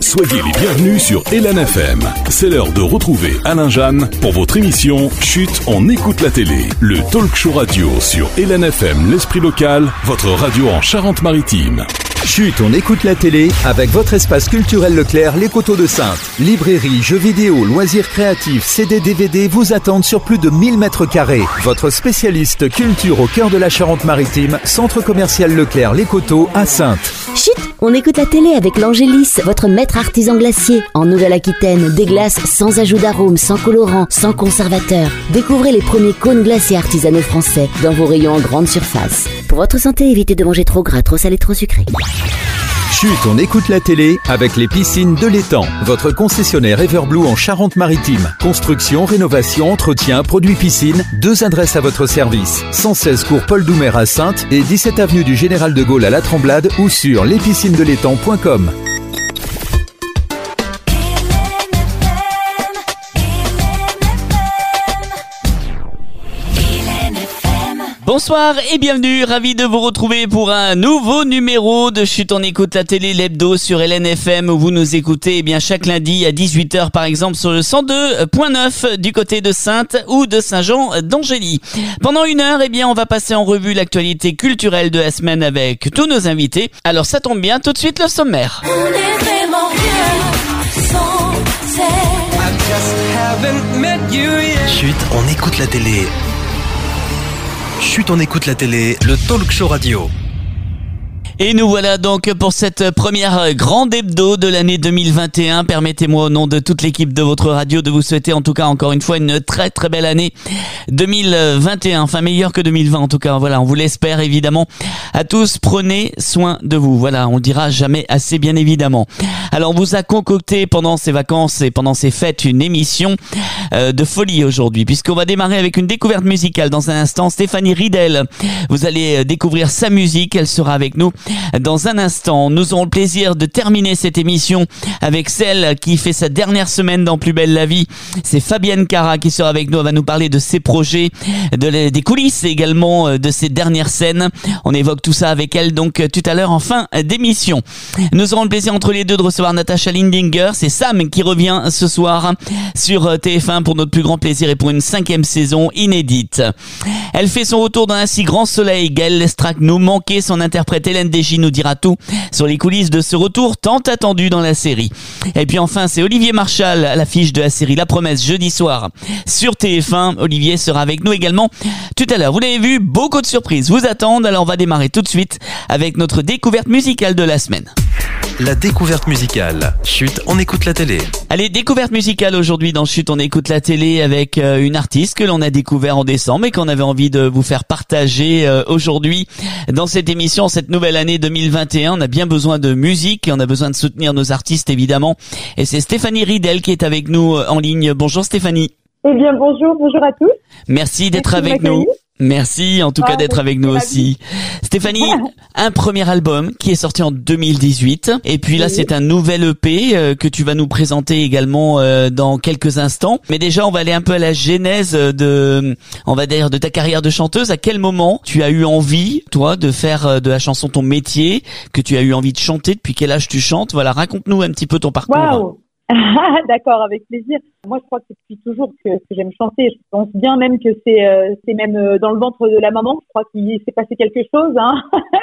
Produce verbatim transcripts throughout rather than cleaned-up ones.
Soyez les bienvenus sur Hélène F M. C'est l'heure de retrouver Alain Jeanne pour votre émission Chut, on écoute la télé. Le talk show radio sur Hélène F M, l'esprit local, votre radio en Charente-Maritime. Chut, on écoute la télé avec votre espace culturel Leclerc, les Coteaux de Saintes. Librairie, jeux vidéo, loisirs créatifs, C D, D V D vous attendent sur plus de mille mètres carrés. Votre spécialiste culture au cœur de la Charente-Maritime, centre commercial Leclerc, les Coteaux à Saintes. Chut, on écoute la télé avec l'Angélis, votre maître artisan glacier. En Nouvelle-Aquitaine, des glaces sans ajout d'arôme, sans colorant, sans conservateur. Découvrez les premiers cônes glaciers artisanaux français dans vos rayons en grande surface. Pour votre santé, évitez de manger trop gras, trop salé, trop sucré. Chut, on écoute la télé avec les piscines de l'Étang. Votre concessionnaire Everblue en Charente-Maritime. Construction, rénovation, entretien, produits piscine. Deux adresses à votre service. cent seize cours Paul Doumer à Saintes et dix-sept avenue du Général de Gaulle à La Tremblade ou sur les piscines de l'étang point com. Bonsoir et bienvenue, ravi de vous retrouver pour un nouveau numéro de Chut, on écoute la télé, l'hebdo sur Hélène F M où vous nous écoutez eh bien chaque lundi à dix-huit heures par exemple sur le cent deux virgule neuf du côté de Saintes ou de Saint-Jean d'Angély. Pendant une heure, eh bien on va passer en revue l'actualité culturelle de la semaine avec tous nos invités. Alors ça tombe bien, tout de suite le sommaire. On est vraiment bien sans elle. Chut, on écoute la télé. Chut, on écoute la télé, le talk show radio. Et nous voilà donc pour cette première grande hebdo de l'année deux mille vingt et un. Permettez-moi au nom de toute l'équipe de votre radio de vous souhaiter en tout cas encore une fois une très très belle année deux mille vingt et un, enfin meilleure que deux mille vingt en tout cas. Voilà, on vous l'espère évidemment. À tous, prenez soin de vous. Voilà, on le dira jamais assez bien évidemment. Alors on vous a concocté pendant ces vacances et pendant ces fêtes une émission euh, de folie aujourd'hui puisqu'on va démarrer avec une découverte musicale dans un instant. Stéphanie Ridel, vous allez découvrir sa musique, elle sera avec nous dans un instant. Nous aurons le plaisir de terminer cette émission avec celle qui fait sa dernière semaine dans Plus belle la vie. C'est Fabienne Cara qui sera avec nous. Elle va nous parler de ses projets, de les, des coulisses et également de ses dernières scènes. On évoque tout ça avec elle donc tout à l'heure en fin d'émission. Nous aurons le plaisir entre les deux de recevoir Natacha Lindinger. C'est Sam qui revient ce soir sur T F un pour notre plus grand plaisir et pour une cinquième saison inédite. Elle fait son retour dans un si grand soleil. Gaëlle Lestrac nous manquait, son interprète Hélène Desgy nous dira tout sur les coulisses de ce retour tant attendu dans la série. Et puis enfin, c'est Olivier Marchal à l'affiche de la série La Promesse jeudi soir sur T F un. Olivier sera avec nous également tout à l'heure. Vous l'avez vu, beaucoup de surprises vous attendent. Alors on va démarrer tout de suite avec notre découverte musicale de la semaine. La découverte musicale. Chut, on écoute la télé. Allez, découverte musicale aujourd'hui dans Chut, on écoute la télé avec euh, une artiste que l'on a découvert en décembre et qu'on avait envie de vous faire partager euh, aujourd'hui dans cette émission, cette nouvelle année deux mille vingt et un. On a bien besoin de musique et on a besoin de soutenir nos artistes évidemment. Et c'est Stéphanie Ridel qui est avec nous en ligne. Bonjour Stéphanie. Eh bien bonjour, bonjour à tous. Merci d'être Merci avec nous. Merci en tout ah, cas d'être avec nous aussi. Stéphanie, un premier album qui est sorti en deux mille dix-huit et puis là oui. C'est un nouvel E P euh, que tu vas nous présenter également euh, dans quelques instants. Mais déjà on va aller un peu à la genèse de, on va dire, de ta carrière de chanteuse. À quel moment tu as eu envie, toi, de faire de la chanson ton métier, que tu as eu envie de chanter, depuis quel âge tu chantes? Voilà, raconte-nous un petit peu ton parcours. Waouh. D'accord, avec plaisir. Moi, je crois que c'est depuis toujours que, que j'aime chanter. Je pense bien même que c'est, euh, c'est même euh, dans le ventre de la maman. Je crois qu'il s'est passé quelque chose. Hein.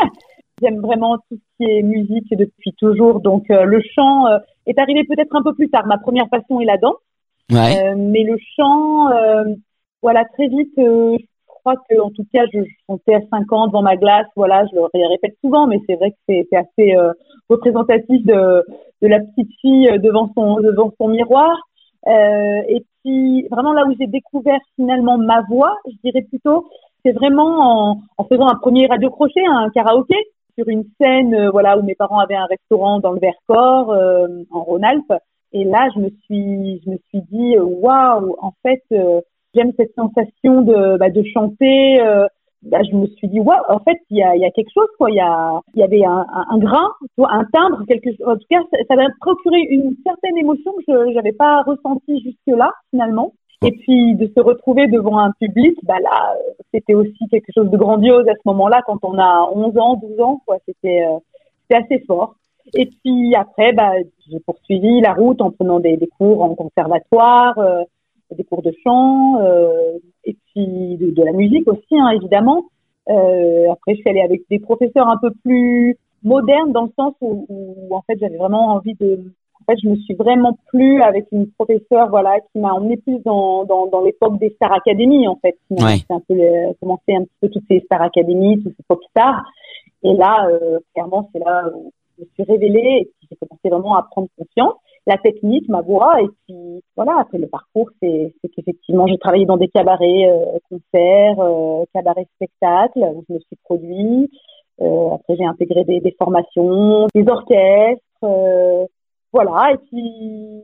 J'aime vraiment tout ce qui est musique depuis toujours. Donc, euh, le chant euh, est arrivé peut-être un peu plus tard. Ma première passion est la danse. Ouais. Euh, mais le chant, euh, voilà, très vite, euh, je crois que, en tout cas, je chantais à cinq ans devant ma glace. Voilà, je le répète souvent, mais c'est vrai que c'est, c'est assez euh, représentatif de de la petite fille devant son devant son miroir. Euh, et puis vraiment là où j'ai découvert finalement ma voix, je dirais plutôt, c'est vraiment en, en faisant un premier radio-crochet, un karaoké sur une scène, euh, voilà, où mes parents avaient un restaurant dans le Vercors, euh, en Rhône-Alpes. Et là, je me suis je me suis dit waouh, en fait, euh, j'aime cette sensation de bah, de chanter. Euh, Bah, je me suis dit waouh, en fait il y a il y a quelque chose quoi, il y a il y avait un un, un grain, un timbre, quelque chose. En tout cas, ça, ça m'a procuré une certaine émotion que je j'avais pas ressentie jusque là finalement. Et puis de se retrouver devant un public, bah là c'était aussi quelque chose de grandiose à ce moment-là quand on a onze ans, douze ans quoi, c'était euh, c'était assez fort. Et puis après, bah, j'ai poursuivi la route en prenant des, des cours en conservatoire, euh, des cours de chant, euh, et puis de, de la musique aussi, hein, évidemment. Euh, après, je suis allée avec des professeurs un peu plus modernes dans le sens où, où en fait, j'avais vraiment envie de... En fait, je me suis vraiment plu avec une professeure, voilà, qui m'a emmenée plus dans, dans, dans l'époque des Star Academy, en fait. Qui m'a Ouais. un peu le, commencé un petit peu toutes ces Star Academy, tous ces pop stars. Et là, euh, clairement, c'est là où je me suis révélée et puis j'ai commencé vraiment à prendre confiance. La technique, ma voix, et puis voilà, après le parcours, c'est, c'est qu'effectivement, j'ai travaillé dans des cabarets, euh, concerts, euh, cabarets spectacles, où je me suis produit. Euh, après, j'ai intégré des, des formations, des orchestres, euh, voilà, et puis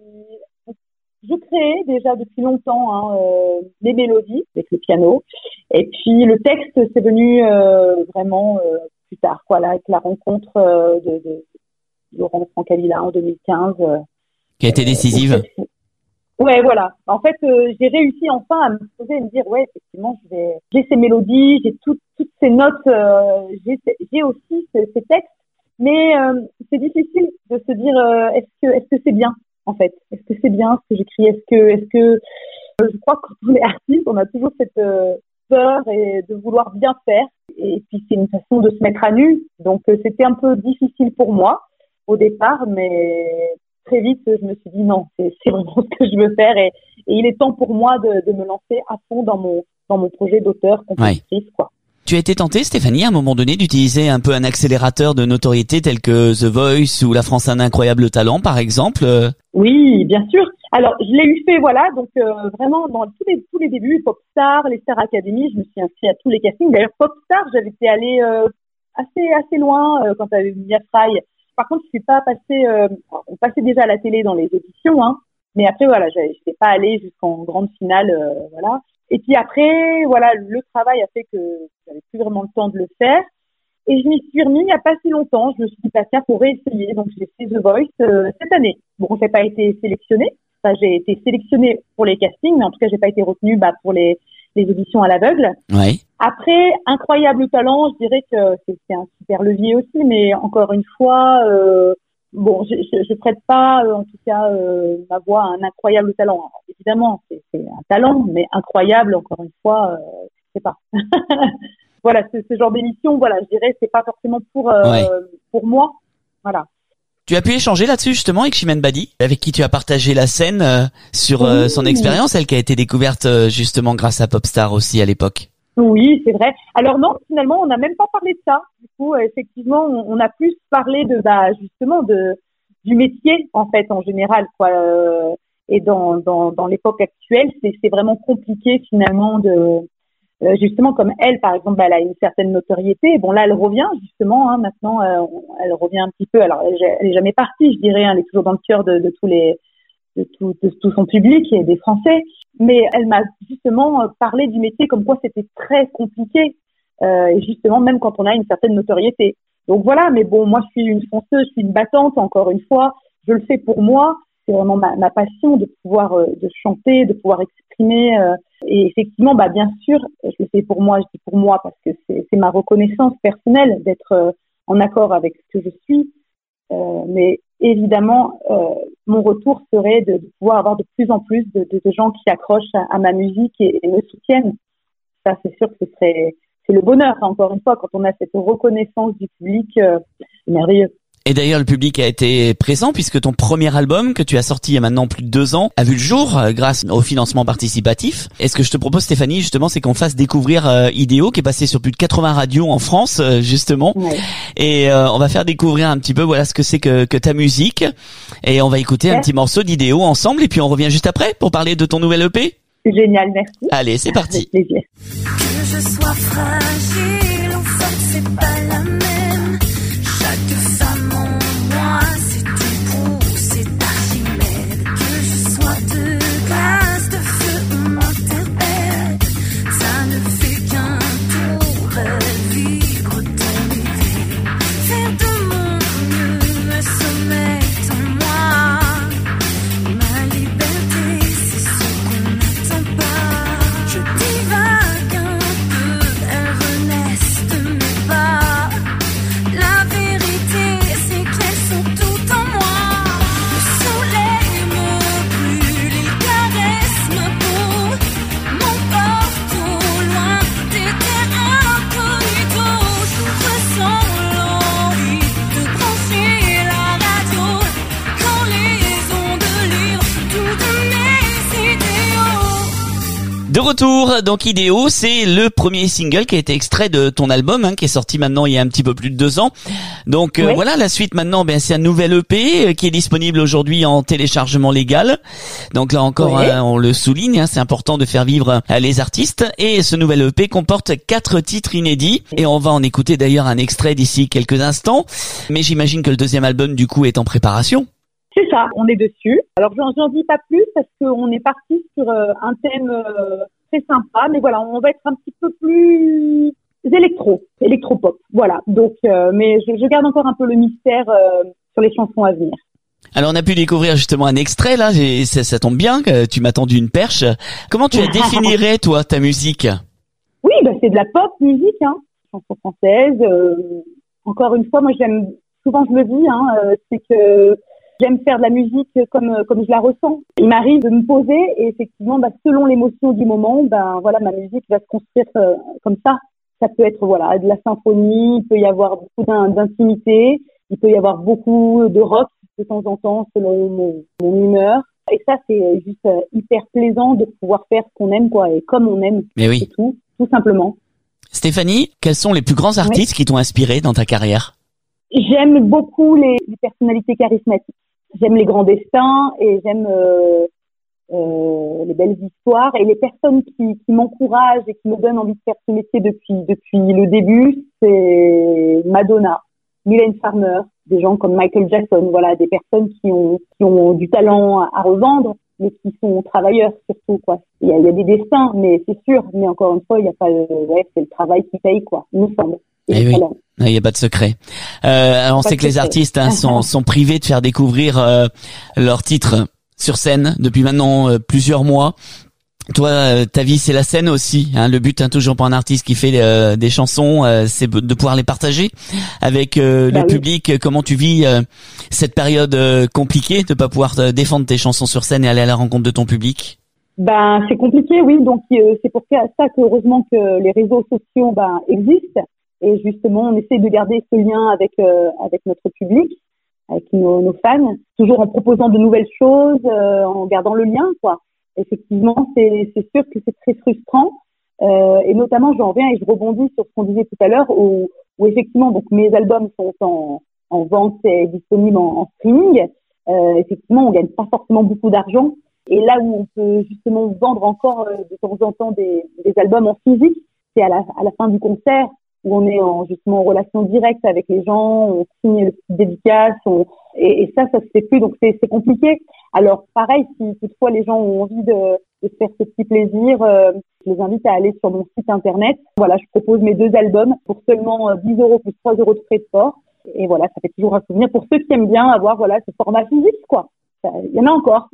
je créais déjà depuis longtemps hein, euh, les mélodies avec le piano, et puis le texte c'est venu euh, vraiment euh, plus tard, quoi, là, avec la rencontre euh, de, de Laurent Francavilla en deux mille quinze. Euh, Qui a été décisive. euh, ouais, voilà. En fait, euh, j'ai réussi enfin à me poser et me dire, ouais, effectivement, je vais, j'ai ces mélodies, j'ai tout, toutes ces notes, euh, j'ai, j'ai aussi ces, ces textes. Mais euh, c'est difficile de se dire euh, est-ce que est-ce que c'est bien en fait, est-ce que c'est bien ce que j'écris, est-ce que est-ce que euh, je crois que quand on est artiste, on a toujours cette euh, peur et de vouloir bien faire, et puis c'est une façon de se mettre à nu. Donc euh, c'était un peu difficile pour moi au départ, mais très vite je me suis dit non, c'est c'est vraiment ce que je veux faire, et, et il est temps pour moi de, de me lancer à fond dans mon dans mon projet d'auteur compositrice, ouais. quoi. Tu as été tentée, Stéphanie, à un moment donné, d'utiliser un peu un accélérateur de notoriété tel que The Voice ou La France a un incroyable talent, par exemple? Oui, bien sûr. Alors, je l'ai eu fait, voilà, donc euh, vraiment dans tous les tous les débuts, Popstar, les Star Academy, je me suis inscrite à tous les castings. D'ailleurs, Popstar, j'avais été allée euh, assez assez loin euh, quand t'avais Mia Fry. Par contre, je suis pas passée, euh, on passait déjà à la télé dans les auditions, hein. Mais après, voilà, je n'étais pas allée jusqu'en grande finale, euh, voilà. Et puis après, voilà, le travail a fait que j'avais plus vraiment le temps de le faire. Et je m'y suis remis il n'y a pas si longtemps. Je me suis dit, bah, tiens, pour réessayer. Donc, j'ai fait The Voice euh, cette année. Bon, j'ai pas été sélectionnée. Enfin, j'ai été sélectionnée pour les castings, mais en tout cas, j'ai pas été retenue bah, pour les, les auditions à l'aveugle. Ouais. Après, incroyable talent, je dirais que c'est, c'est un super levier aussi. Mais encore une fois, euh, bon, je, je, je prête pas, euh, en tout cas, euh, ma voix à un incroyable talent. Alors, évidemment, c'est, c'est un talent, mais incroyable, encore une fois, euh, je sais pas. Voilà, ce, ce genre d'émission, voilà, je dirais, c'est pas forcément pour euh, ouais. pour moi, voilà. Tu as pu échanger là-dessus justement avec Chimène Badi, avec qui tu as partagé la scène euh, sur euh, oui. son expérience, elle qui a été découverte euh, justement grâce à Popstar aussi à l'époque. Oui, c'est vrai. Alors non, finalement, on n'a même pas parlé de ça. Du coup, euh, effectivement, on, on a plus parlé de, bah, justement, de du métier en fait en général, quoi. Euh, et dans dans dans l'époque actuelle, c'est c'est vraiment compliqué finalement de Euh, justement, comme elle, par exemple, bah, elle a une certaine notoriété. Bon, là, elle revient, justement, hein, maintenant, euh, elle revient un petit peu. Alors, elle, elle est jamais partie, je dirais, hein, elle est toujours dans le cœur de, de tous les, de tout, de tout son public et des Français. Mais elle m'a justement parlé du métier comme quoi c'était très compliqué, euh, et justement, même quand on a une certaine notoriété. Donc voilà, mais bon, moi, je suis une fonceuse, je suis une battante, encore une fois. Je le fais pour moi. C'est vraiment ma, ma passion de pouvoir euh, de chanter, de pouvoir exprimer. Euh, et effectivement, bah bien sûr, je le fais pour moi. Je dis pour moi parce que c'est, c'est ma reconnaissance personnelle d'être euh, en accord avec ce que je suis. Euh, mais évidemment, euh, mon retour serait de, de pouvoir avoir de plus en plus de, de, de gens qui accrochent à, à ma musique et, et me soutiennent. Ça, c'est sûr que ce serait, c'est le bonheur. Encore une fois, quand on a cette reconnaissance du public, euh, c'est merveilleux. Et d'ailleurs, le public a été présent puisque ton premier album que tu as sorti il y a maintenant plus de deux ans a vu le jour euh, grâce au financement participatif. Et ce que je te propose, Stéphanie, justement, c'est qu'on fasse découvrir euh, Idéo, qui est passé sur plus de quatre-vingts radios en France, euh, justement. Ouais. Et euh, on va faire découvrir un petit peu, voilà, ce que c'est que, que ta musique. Et on va écouter ouais. un petit morceau d'Idéo ensemble. Et puis on revient juste après pour parler de ton nouvel E P. C'est génial, merci. Allez, c'est parti. Avec plaisir. Que je sois fragile, en fait, c'est pas la même. Chaque femme en moi, c'est tout pour, c'est Archimède. Que je sois de glace, de feu, on m'interpelle. Ça ne fait qu'un tour, vivre dans mes vies. Faire de mon mieux, un sommeil en moi. Ma liberté, c'est ce qu'on n'attend pas. Je divague un peu, elle renaisse de mes pas. De retour, donc Idéo, c'est le premier single qui a été extrait de ton album, hein, qui est sorti maintenant il y a un petit peu plus de deux ans. Donc euh, Oui. voilà, la suite maintenant, ben c'est un nouvel E P euh, qui est disponible aujourd'hui en téléchargement légal. Donc là encore, Oui. hein, on le souligne, hein, c'est important de faire vivre euh, les artistes. Et ce nouvel E P comporte quatre titres inédits. Et on va en écouter d'ailleurs un extrait d'ici quelques instants. Mais j'imagine que le deuxième album du coup est en préparation. C'est ça, on est dessus. Alors, j'en, j'en dis pas plus parce qu'on est parti sur euh, un thème euh, très sympa, mais voilà, on va être un petit peu plus électro, électropop. Voilà. Donc, euh, mais je, je garde encore un peu le mystère euh, sur les chansons à venir. Alors on a pu découvrir justement un extrait là, j'ai- ça, ça tombe bien, que tu m'as tendu une perche. Comment tu la définirais toi, ta musique? Oui, bah, c'est de la pop musique, hein, chanson française. Euh, encore une fois, moi j'aime, souvent je le dis, hein, euh, c'est que j'aime faire de la musique comme comme je la ressens. Il m'arrive de me poser et effectivement, bah, selon l'émotion du moment, ben voilà, ma musique va se construire euh, comme ça. Ça peut être voilà de la symphonie, il peut y avoir beaucoup d'in- d'intimité, il peut y avoir beaucoup de rock de temps en temps selon mon, mon humeur. Et ça, c'est juste euh, hyper plaisant de pouvoir faire ce qu'on aime, quoi, et comme on aime, Mais oui. c'est tout, tout simplement. Stéphanie, quels sont les plus grands artistes qui t'ont inspiré dans ta carrière? J'aime beaucoup les, les personnalités charismatiques. J'aime les grands destins et j'aime euh, euh, les belles histoires et les personnes qui, qui m'encouragent et qui me donnent envie de faire ce métier depuis depuis le début. C'est Madonna, Mylène Farmer, des gens comme Michael Jackson. Voilà, des personnes qui ont qui ont du talent à, à revendre, mais qui sont travailleurs surtout, quoi. Il y a, il y a des destins, mais c'est sûr. Mais encore une fois, il y a pas, euh, ouais, c'est le travail qui paye, quoi. Il me semble. Et Eh le oui. talent. Il n'y a pas de secret. Euh, alors on Pas sait de que les secret. artistes hein, sont, sont privés de faire découvrir euh, leurs titres sur scène depuis maintenant euh, plusieurs mois. Toi, euh, ta vie c'est la scène aussi. Hein. Le but, hein, toujours pour un artiste qui fait euh, des chansons, euh, c'est de pouvoir les partager avec euh, Bah le oui. public. Comment tu vis euh, cette période euh, compliquée de pas pouvoir euh, défendre tes chansons sur scène et aller à la rencontre de ton public? Ben, c'est compliqué, oui. Donc, euh, c'est pour ça que heureusement que les réseaux sociaux ben, existent. Et justement, on essaie de garder ce lien avec euh, avec notre public, avec nos, nos fans, toujours en proposant de nouvelles choses, euh, en gardant le lien, quoi. Effectivement, c'est c'est sûr que c'est très frustrant. Euh, et notamment, j'en reviens et je rebondis sur ce qu'on disait tout à l'heure, où, où effectivement, donc mes albums sont en, en vente et disponibles en, en streaming. Euh, effectivement, on gagne pas forcément beaucoup d'argent. Et là où on peut justement vendre encore euh, de temps en temps des, des albums en physique, c'est à la, à la fin du concert, où on est en, justement en relation directe avec les gens, on signe le petit dédicace, on, et, et ça, ça se fait plus, donc c'est, c'est compliqué. Alors pareil, si toutefois les gens ont envie de, de faire ce petit plaisir, euh, je les invite à aller sur mon site internet. Voilà, je propose mes deux albums pour seulement dix euros plus trois euros de frais de port. Et voilà, ça fait toujours un souvenir pour ceux qui aiment bien avoir voilà ce format physique, quoi. Il y en a encore.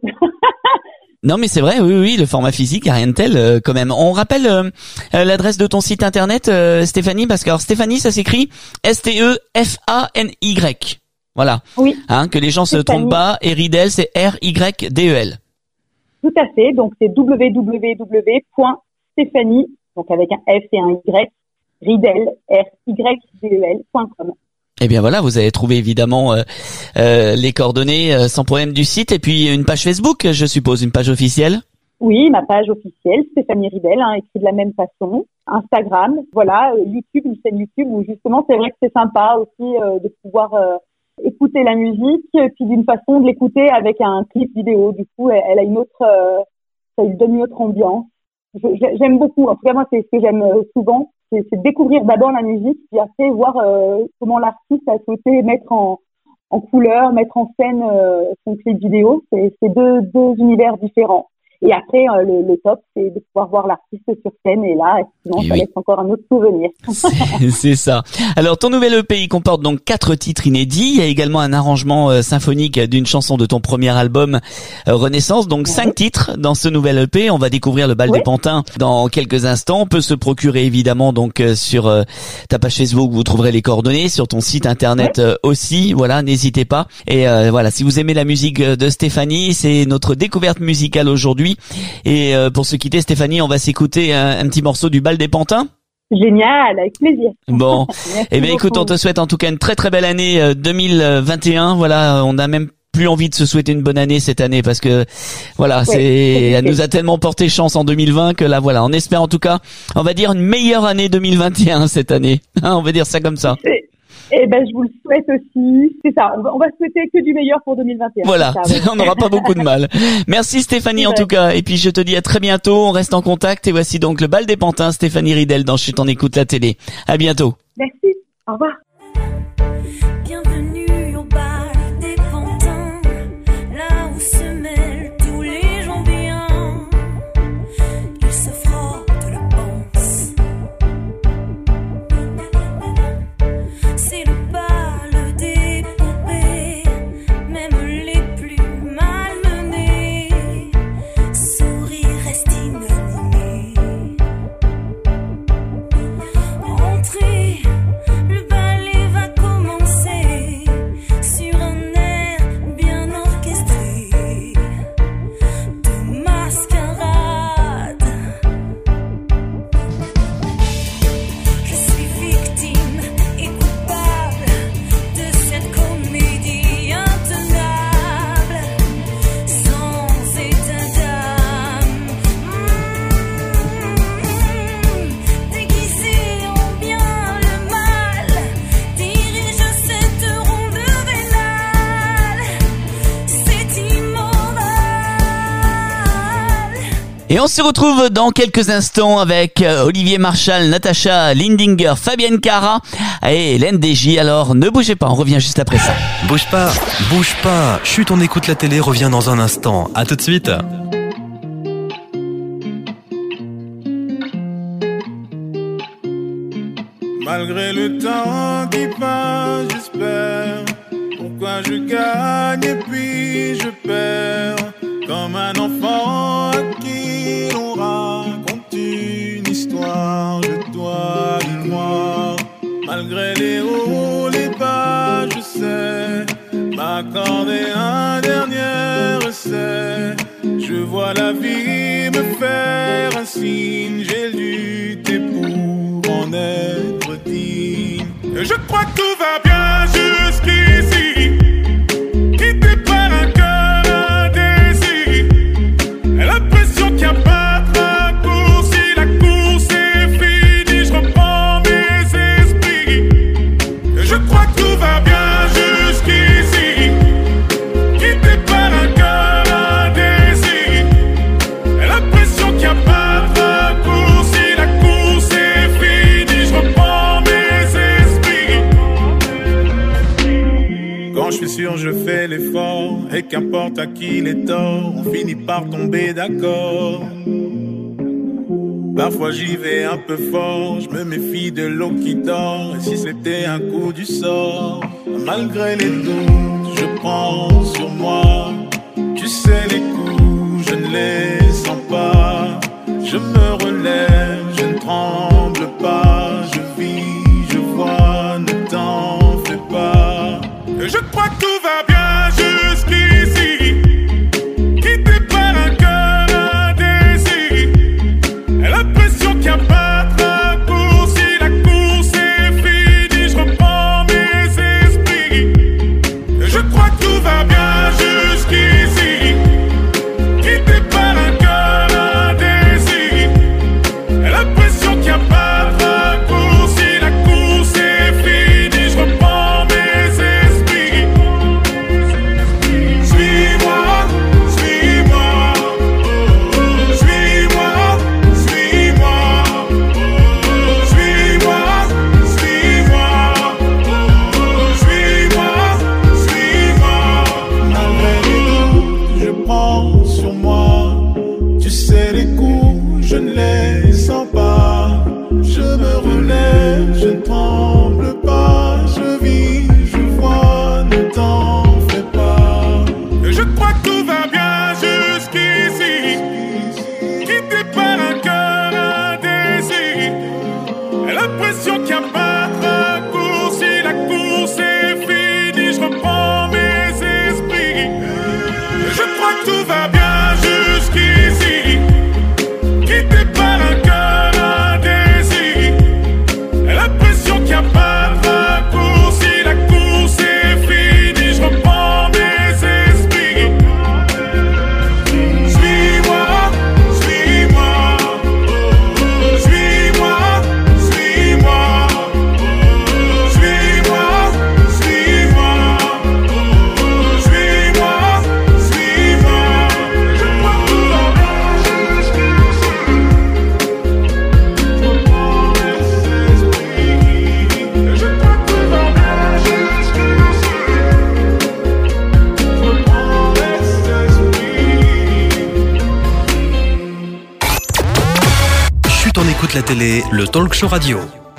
Non mais c'est vrai, oui oui, le format physique, y a rien de tel euh, quand même. On rappelle euh, euh, l'adresse de ton site internet, euh, Stéphanie, parce que alors Stéphanie, ça s'écrit S T E F A N Y. Voilà. Oui. Hein, que les gens se Stéphanie. trompent pas. Et Ridel, c'est R Y D E L. Tout à fait. Donc c'est w w w point stéphanie, donc avec un F et un Y, Ridel, R Y D E L point com. Eh bien voilà, vous avez trouvé évidemment euh, euh, les coordonnées euh, sans problème du site et puis une page Facebook, je suppose, une page officielle. Oui, ma page officielle, Stéphanie Ridel, hein, écrit de la même façon. Instagram, voilà, euh, YouTube, une chaîne YouTube où justement c'est vrai que c'est sympa aussi euh, de pouvoir euh, écouter la musique, et puis d'une façon de l'écouter avec un clip vidéo. Du coup, elle, elle a une autre, euh, ça lui donne une autre ambiance. Je, j'aime beaucoup. En tout cas, moi, c'est ce que j'aime euh, souvent, c'est, c'est découvrir d'abord la musique, puis après voir euh, comment l'artiste a souhaité mettre en, en couleur, mettre en scène euh, son clip vidéo. C'est, c'est deux, deux univers différents. Et après, euh, le, le top, c'est de pouvoir voir l'artiste sur scène. Et là, sinon, Et ça oui. laisse encore un autre souvenir. C'est, c'est ça. Alors, ton nouvel E P, il comporte donc quatre titres inédits. Il y a également un arrangement euh, symphonique d'une chanson de ton premier album euh, Renaissance. Donc, cinq titres dans ce nouvel E P. On va découvrir le bal Oui. des pantins dans quelques instants. On peut se procurer évidemment donc euh, sur euh, ta page Facebook. Vous trouverez les coordonnées sur ton site internet euh, aussi. Voilà, n'hésitez pas. Et euh, voilà, si vous aimez la musique de Stéphanie, c'est notre découverte musicale aujourd'hui. Et euh, pour se quitter, Stéphanie, on va s'écouter un, un petit morceau du bal des pantins. Génial, avec plaisir. Bon, Merci eh bien écoute, beaucoup. on te souhaite en tout cas une très très belle année euh, deux mille vingt et un. Voilà, on a même plus plus envie de se souhaiter une bonne année cette année parce que voilà, Ouais, c'est, elle compliqué. nous a tellement porté chance en deux mille vingt que là voilà, on espère en tout cas, on va dire une meilleure année deux mille vingt et un cette année. Hein, on va dire ça comme ça. C'est- Eh ben, je vous le souhaite aussi. C'est ça. On va, on va souhaiter que du meilleur pour deux mille vingt et un. Voilà, C'est ça, ouais. on n'aura pas beaucoup de mal. Merci Stéphanie C'est en vrai. tout cas. Et puis je te dis à très bientôt, on reste en contact. Et voici donc le bal des pantins, Stéphanie Ridel dans Chut, on écoute la télé. À bientôt. Merci. Au revoir. Bienvenue au bal des pantins, là où se mêlent tous les gens bien. Ils se frottent la panse. C'est le bal des poupées, même les plus malmenées. Sourire reste inanimé. Entrez, le ballet va commencer sur un air bien orchestré de mascarade. Je suis victime et coupable de cette comédie intenable, sans état d'âme. Mmh, déguisé en bien le mal, dirige cette ronde vénale. C'est immoral. Et on se retrouve dans quelques instants avec euh, Olivier Marchal, Natacha Lindinger, Fabienne Cara et Hélène Desgy. Alors ne bougez pas, on revient juste après ça. Bouge pas, bouge pas. Chut, on écoute la télé, revient dans un instant. À tout de suite. Malgré le temps qui passe, j'espère. Pourquoi je gagne et puis je perds. Comme un enfant à qui l'on raconte une histoire. Je dois le voir. Malgré les hauts, les bas, je sais m'accorder un dernier essai. Je vois la vie me faire un signe. J'ai lutté pour en être digne. Et je crois que tout va bien jusqu'ici. Quitté par un cœur indécis. Et l'impression qu'il n'y a pas de raccourci. La course est finie, je reprends mes esprits. Et je crois que tout va bien jusqu'ici. Quitté par un cœur indécis. Et l'impression qu'il n'y a pas de raccourci. La course est finie, je reprends mes esprits. Quand je suis sûr, je fais l'effort. Et qu'importe à qui les torts, on finit par tomber d'accord. Parfois j'y vais un peu fort, je me méfie de l'eau qui dort. Et si c'était un coup du sort, malgré les doutes, je prends sur moi. Tu sais les coups, je ne les sens pas. Je me relève, je ne tremble pas. Je vis, je vois, ne t'en fais pas. Et je crois que tout va bien jusqu'ici. Quitté par un cœur indécis. Et l'impression qu'il n'y a pas de raccourci. La course est finie, je reprends mes esprits. Et je écoute la télé, le talk show radio.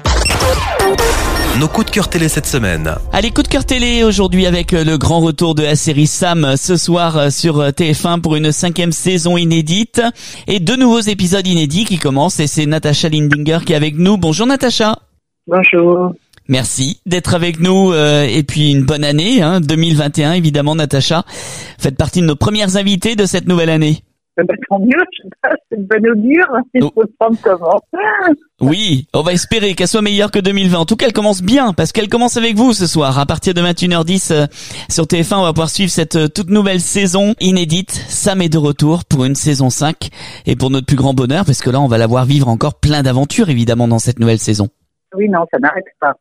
Nos coups de cœur télé cette semaine. Allez, coup de cœur télé aujourd'hui avec le grand retour de la série Sam ce soir sur T F un pour une cinquième saison inédite et deux nouveaux épisodes inédits qui commencent et c'est Natacha Lindinger qui est avec nous. Bonjour Natacha. Bonjour. Merci d'être avec nous euh, et puis une bonne année hein, deux mille vingt et un évidemment Natacha. Faites partie de nos premières invitées de cette nouvelle année. Bah, tant mieux, je sais pas, c'est une bonne augure, il Oh. faut prendre comment. Oui, on va espérer qu'elle soit meilleure que deux mille vingt. En tout cas, elle commence bien parce qu'elle commence avec vous ce soir. À partir de vingt et une heures dix euh, sur T F un, on va pouvoir suivre cette euh, toute nouvelle saison inédite. Sam est de retour pour une saison cinq et pour notre plus grand bonheur parce que là, on va la voir vivre encore plein d'aventures évidemment dans cette nouvelle saison. Oui, non, ça n'arrête pas.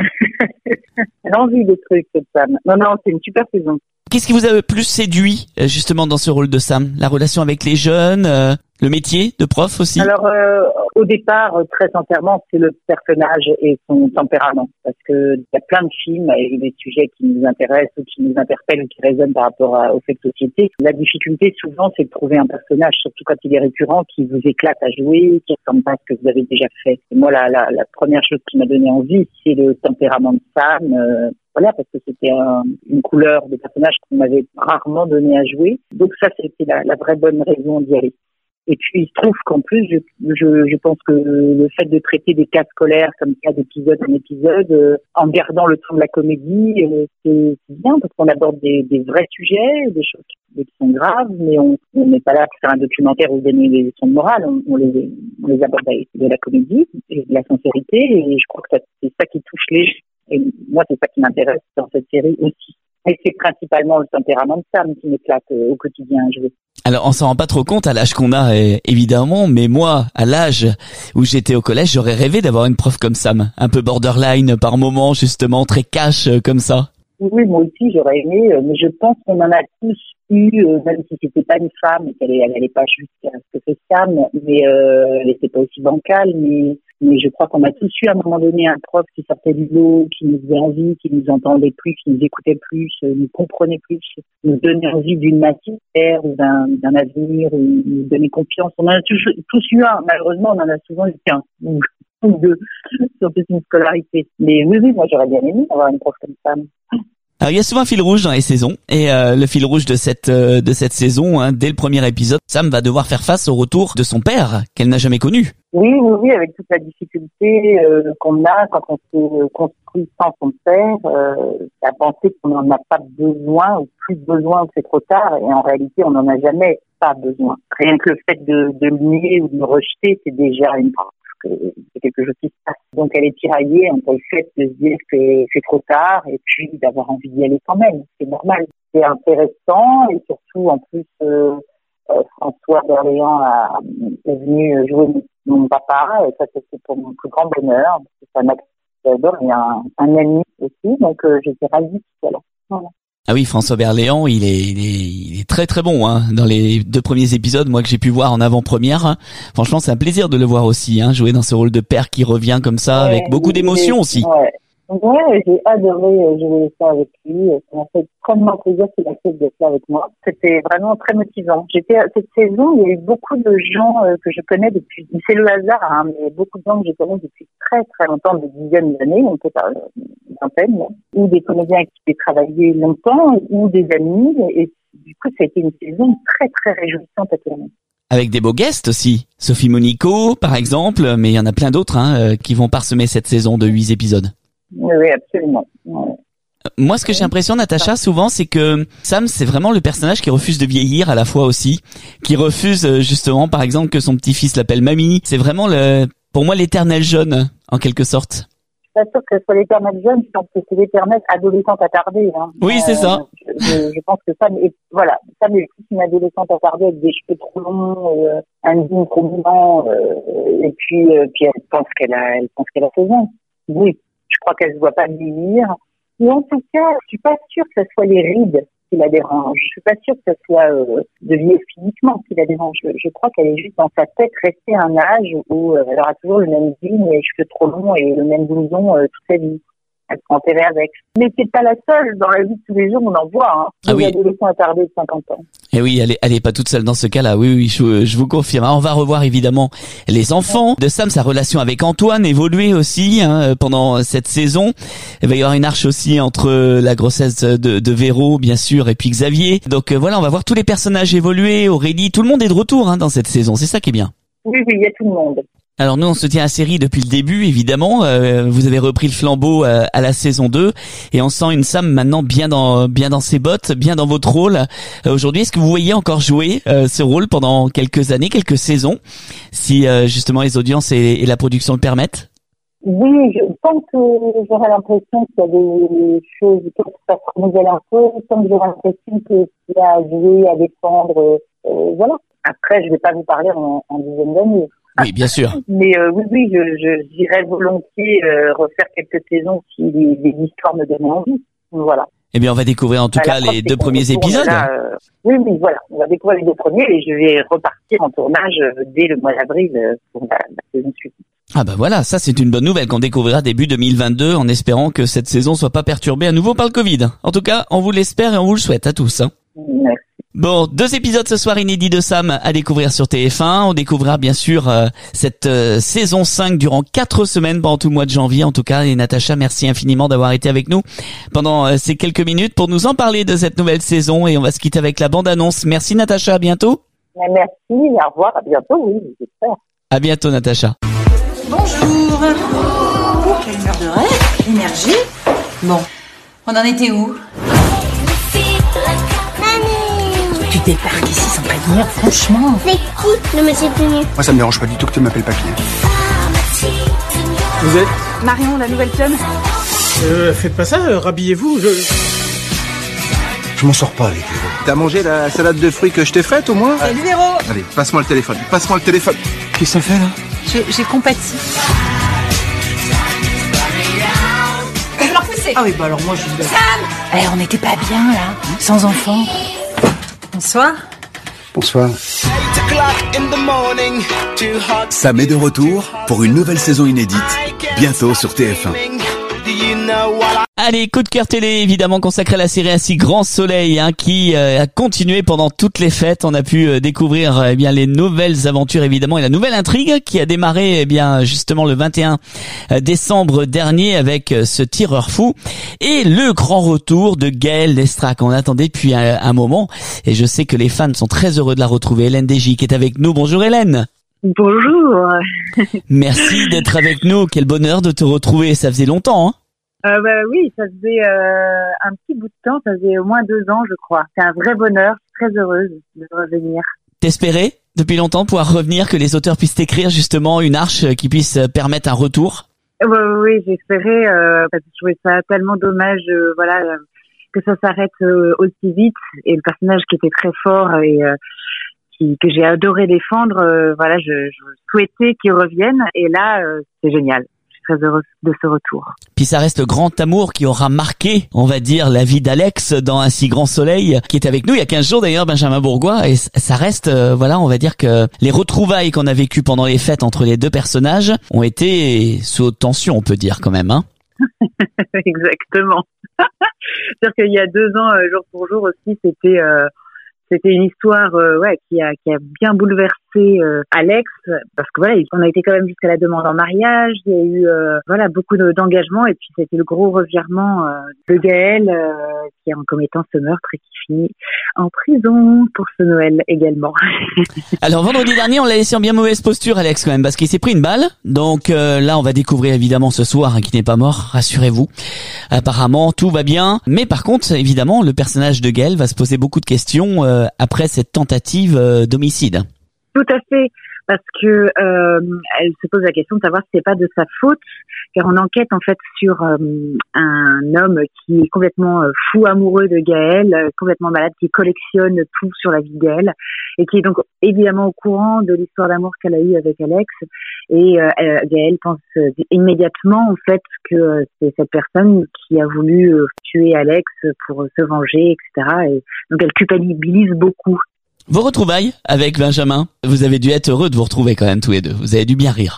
Elle a envie de trucs, cette femme. Non, non, c'est une super saison. Qu'est-ce qui vous a le plus séduit euh, justement dans ce rôle de Sam? La relation avec les jeunes, euh, le métier de prof aussi? Alors, euh, au départ, euh, très sincèrement, c'est le personnage et son tempérament. Parce que il y a plein de films et des sujets qui nous intéressent ou qui nous interpellent ou qui résonnent par rapport à, aux faits de société. La difficulté, souvent, c'est de trouver un personnage, surtout quand il est récurrent, qui vous éclate à jouer, qui ressemble pas à ce que vous avez déjà fait. Et moi, la, la, la première chose qui m'a donné envie, c'est le tempérament de Sam. Euh, Voilà, parce que c'était un, une couleur de personnage qu'on m'avait rarement donné à jouer. Donc ça, c'était la, la vraie bonne raison d'y aller. Et puis, il se trouve qu'en plus, je, je, je pense que le fait de traiter des cas scolaires comme ça, d'épisode en épisode, euh, en gardant le ton de la comédie, euh, c'est, c'est bien parce qu'on aborde des, des vrais sujets, des choses qui, qui sont graves, mais on on n'est pas là pour faire un documentaire ou donner des leçons de morale. On, on, les, on les aborde avec de la comédie et de la sincérité. Et je crois que ça, c'est ça qui touche les gens. Et moi, c'est ça qui m'intéresse dans cette série aussi. Et c'est principalement le tempérament de Sam qui m'éclate euh, au quotidien à jouer. Alors, on s'en rend pas trop compte à l'âge qu'on a, eh, évidemment, mais moi, à l'âge où j'étais au collège, j'aurais rêvé d'avoir une prof comme Sam. Un peu borderline par moment, justement, très cash, euh, comme ça. Oui, moi aussi, j'aurais aimé, euh, mais je pense qu'on en a tous eu, euh, même si c'était pas une femme, et qu'elle elle allait pas jusqu'à ce que fait Sam, mais euh, elle était pas aussi bancale, mais mais je crois qu'on a tous eu à un moment donné un prof qui sortait du lot, qui nous faisait envie, qui nous entendait plus, qui nous écoutait plus, euh, nous comprenait plus, nous donnait envie d'une matière ou d'un, d'un avenir, ou nous donnait confiance. On en a tous, tous eu un, malheureusement, on en a souvent eu qu'un, ou, ou deux, sur toute une scolarité. Mais oui, oui, moi j'aurais bien aimé avoir une prof comme Sam. Alors, il y a souvent un fil rouge dans les saisons, et euh, le fil rouge de cette euh, de cette saison, hein, dès le premier épisode, Sam va devoir faire face au retour de son père, qu'elle n'a jamais connu. Oui, oui, oui, avec toute la difficulté euh, qu'on a quand on s'est construit sans son père, euh, à penser qu'on n'en a pas besoin ou plus besoin ou que c'est trop tard, et en réalité, on n'en a jamais pas besoin. Rien que le fait de, de le nier ou de le rejeter, c'est déjà une preuve que c'est quelque chose qui se passe. Donc elle est tiraillée entre le fait de se dire que c'est trop tard et puis d'avoir envie d'y aller quand même. C'est normal. C'est intéressant et surtout, en plus, euh, euh, François Berléand a, est venu jouer mon papa et ça c'était pour mon plus grand bonheur. C'est un acteur que j'adore et un, un ami aussi, donc euh, j'étais ravie qu'il soit là. Voilà. Ah oui, François Berléand, il est, il est, il est très très bon hein. Dans les deux premiers épisodes, moi que j'ai pu voir en avant-première, hein. Franchement, c'est un plaisir de le voir aussi, hein, jouer dans ce rôle de père qui revient comme ça, ouais, avec beaucoup d'émotions aussi. Ouais. Ouais, j'ai adoré jouer ça avec lui. Ça m'a fait extrêmement plaisir qu'il accepte d'être là avec moi. C'était vraiment très motivant. J'étais cette saison, il y a eu beaucoup de gens euh, que je connais depuis. C'est le hasard, hein, mais beaucoup de gens que je connais depuis très très longtemps, des dizaines d'années, on peut pas une vingtaine, hein, ou des comédiens avec qui j'ai travaillé longtemps, ou des amis. Et du coup, ça a été une saison très très réjouissante à tourner. Avec des beaux guests aussi, Sophie Monico par exemple, mais il y en a plein d'autres hein, qui vont parsemer cette saison de huit épisodes. Oui, absolument. Ouais. Moi, ce que j'ai l'impression, Natacha, souvent, c'est que Sam, c'est vraiment le personnage qui refuse de vieillir à la fois aussi, qui refuse justement, par exemple, que son petit-fils l'appelle mamie. C'est vraiment, le, pour moi, l'éternel jeune, en quelque sorte. Je suis pas sûre que ce soit l'éternel jeune, je pense que c'est l'éternel adolescente attardée. Hein. Oui, c'est euh, ça. Je, je, je pense que Sam est, voilà, Sam est plus une adolescente attardée avec des cheveux trop longs, euh, un jean trop blanc, euh, et puis, euh, puis elle pense qu'elle a, elle pense qu'elle a seize ans. Oui. Je crois qu'elle ne se voit pas vieillir. Et en tout cas, je suis pas sûre que ce soit les rides qui la dérangent. Je suis pas sûre que ce soit euh, de vieillir physiquement qui la dérange. Je, je crois qu'elle est juste dans sa tête restée à un âge où euh, elle aura toujours le même jean, les cheveux trop longs et le même blouson euh, toute sa vie. Elle sera enterrée avec. Mais c'est pas la seule. Dans la vie de tous les jours, on en voit. Hein. Ah Des oui. adolescents attardés de cinquante ans. Et oui, elle est, elle est pas toute seule dans ce cas-là. Oui, oui, je, je vous confirme. Alors, on va revoir évidemment les enfants de Sam, sa relation avec Antoine évoluer aussi hein, pendant cette saison. Il va y avoir une arche aussi entre la grossesse de, de Véro, bien sûr, et puis Xavier. Donc euh, voilà, on va voir tous les personnages évoluer. Aurélie, tout le monde est de retour hein, dans cette saison. C'est ça qui est bien. Oui, oui, il y a tout le monde. Alors nous, on se tient à la série depuis le début, évidemment. Euh, vous avez repris le flambeau euh, à la saison deux et on sent une Sam maintenant bien dans bien dans ses bottes, bien dans votre rôle. Euh, aujourd'hui, est-ce que vous voyez encore jouer euh, ce rôle pendant quelques années, quelques saisons, si euh, justement les audiences et, et la production le permettent? Oui, je pense que j'aurais l'impression qu'il y a des choses qui ça se renouvelle un peu, tant que j'aurai l'impression qu'il y a à jouer, à défendre, euh, voilà. Après, je vais pas vous parler en, en dizaine d'années. Oui, bien sûr. Mais euh, oui, oui, je, je j'irais volontiers euh, refaire quelques saisons si les, les histoires me donnaient envie. Voilà. Eh bien, on va découvrir en tout À cas la les fin, deux premiers c'est qu'on épisodes. tourne là, euh, oui, oui, voilà. On va découvrir les deux premiers et je vais repartir en tournage euh, dès le mois d'avril euh, pour la, la saison suivante. Ah bah voilà, ça c'est une bonne nouvelle qu'on découvrira début deux mille vingt-deux en espérant que cette saison soit pas perturbée à nouveau par le Covid. En tout cas, on vous l'espère et on vous le souhaite à tous. Hein. Merci. Bon, deux épisodes ce soir inédits de Sam à découvrir sur T F un. On découvrira bien sûr euh, cette euh, saison cinq durant quatre semaines pendant tout le mois de janvier en tout cas. Et Natacha, merci infiniment d'avoir été avec nous pendant euh, ces quelques minutes pour nous en parler de cette nouvelle saison. Et on va se quitter avec la bande-annonce. Merci Natacha, à bientôt. Merci, au revoir, à bientôt, oui, j'espère. À bientôt Natacha. Bonjour. Oh, quelle heure de rêve, énergie. Bon, on en était où? Tu débarques ici sans prévenir, franchement. C'est qui le monsieur tout nu? Moi, ça me dérange pas du tout que tu m'appelles papy. Vous êtes Marion, la nouvelle chum. Euh, faites pas ça, euh, rhabillez-vous, je... Je m'en sors pas avec Véro. T'as mangé la salade de fruits que je t'ai faite au moins? Salut Véro. Allez, passe-moi le téléphone, passe-moi le téléphone. Qu'est-ce que ça fait là? J'ai, j'ai compati. On peut leur pousser. Ah oui, bah alors moi je suis... Sam. Eh, on n'était pas bien là, sans enfants. Bonsoir. Bonsoir. Sam est de retour pour une nouvelle saison inédite, bientôt sur T F un. Allez, coup de cœur télé, évidemment consacré à la série Ainsi Grand Soleil, hein, qui euh, a continué pendant toutes les fêtes. On a pu euh, découvrir euh, eh bien les nouvelles aventures, évidemment, et la nouvelle intrigue qui a démarré eh bien justement le vingt et un décembre dernier avec euh, ce tireur fou et le grand retour de Gaëlle Lestrac. On attendait depuis un, un moment et je sais que les fans sont très heureux de la retrouver. Hélène Desgy qui est avec nous. Bonjour Hélène. Bonjour. Merci d'être avec nous. Quel bonheur de te retrouver. Ça faisait longtemps, hein? Euh, bah oui, ça faisait euh, un petit bout de temps, ça faisait au moins deux ans, je crois. C'est un vrai bonheur, très heureuse de revenir. T'espérais depuis longtemps pouvoir revenir, que les auteurs puissent écrire justement une arche qui puisse permettre un retour? Oui, oui, j'espérais, euh, parce que je trouvais ça tellement dommage, euh, voilà, euh, que ça s'arrête euh, aussi vite. Et le personnage qui était très fort et euh, qui, que j'ai adoré défendre, euh, voilà, je, je souhaitais qu'il revienne. Et là, euh, c'est génial. Très heureuse de ce retour. Puis ça reste le grand amour qui aura marqué, on va dire, la vie d'Alex dans Ainsi Grand Soleil, qui est avec nous il y a quinze jours d'ailleurs, Benjamin Bourgois, et ça reste, euh, voilà, on va dire que les retrouvailles qu'on a vécues pendant les fêtes entre les deux personnages ont été sous haute tension, on peut dire quand même, hein. Exactement. C'est-à-dire qu'il y a deux ans, euh, jour pour jour aussi, c'était... Euh, C'était une histoire euh, ouais, qui a, qui a bien bouleversé euh, Alex, parce que voilà, on a été quand même jusqu'à la demande en mariage, il y a eu euh, voilà beaucoup de, d'engagement, et puis c'était le gros revirement euh, de Gaëlle euh, qui est en commettant ce meurtre et qui finit en prison pour ce Noël également. Alors vendredi dernier, on l'a laissé en bien mauvaise posture, Alex, quand même, parce qu'il s'est pris une balle. Donc euh, là, on va découvrir évidemment ce soir hein, qu'il n'est pas mort, rassurez-vous. Apparemment, tout va bien. Mais par contre, évidemment, le personnage de Gaëlle va se poser beaucoup de questions euh, après cette tentative euh, d'homicide. Tout à fait, parce que euh, elle se pose la question de savoir si c'est pas de sa faute, car on enquête en fait sur euh, un homme qui est complètement euh, fou amoureux de Gaëlle, euh, complètement malade, qui collectionne tout sur la vie de Gaëlle, et qui est donc évidemment au courant de l'histoire d'amour qu'elle a eue avec Alex. Et euh, Gaëlle pense euh, immédiatement en fait que euh, c'est cette personne qui a voulu euh, tuer Alex pour se venger, et cetera. Et donc elle culpabilise beaucoup. Vos retrouvailles avec Benjamin, vous avez dû être heureux de vous retrouver quand même tous les deux. Vous avez dû bien rire.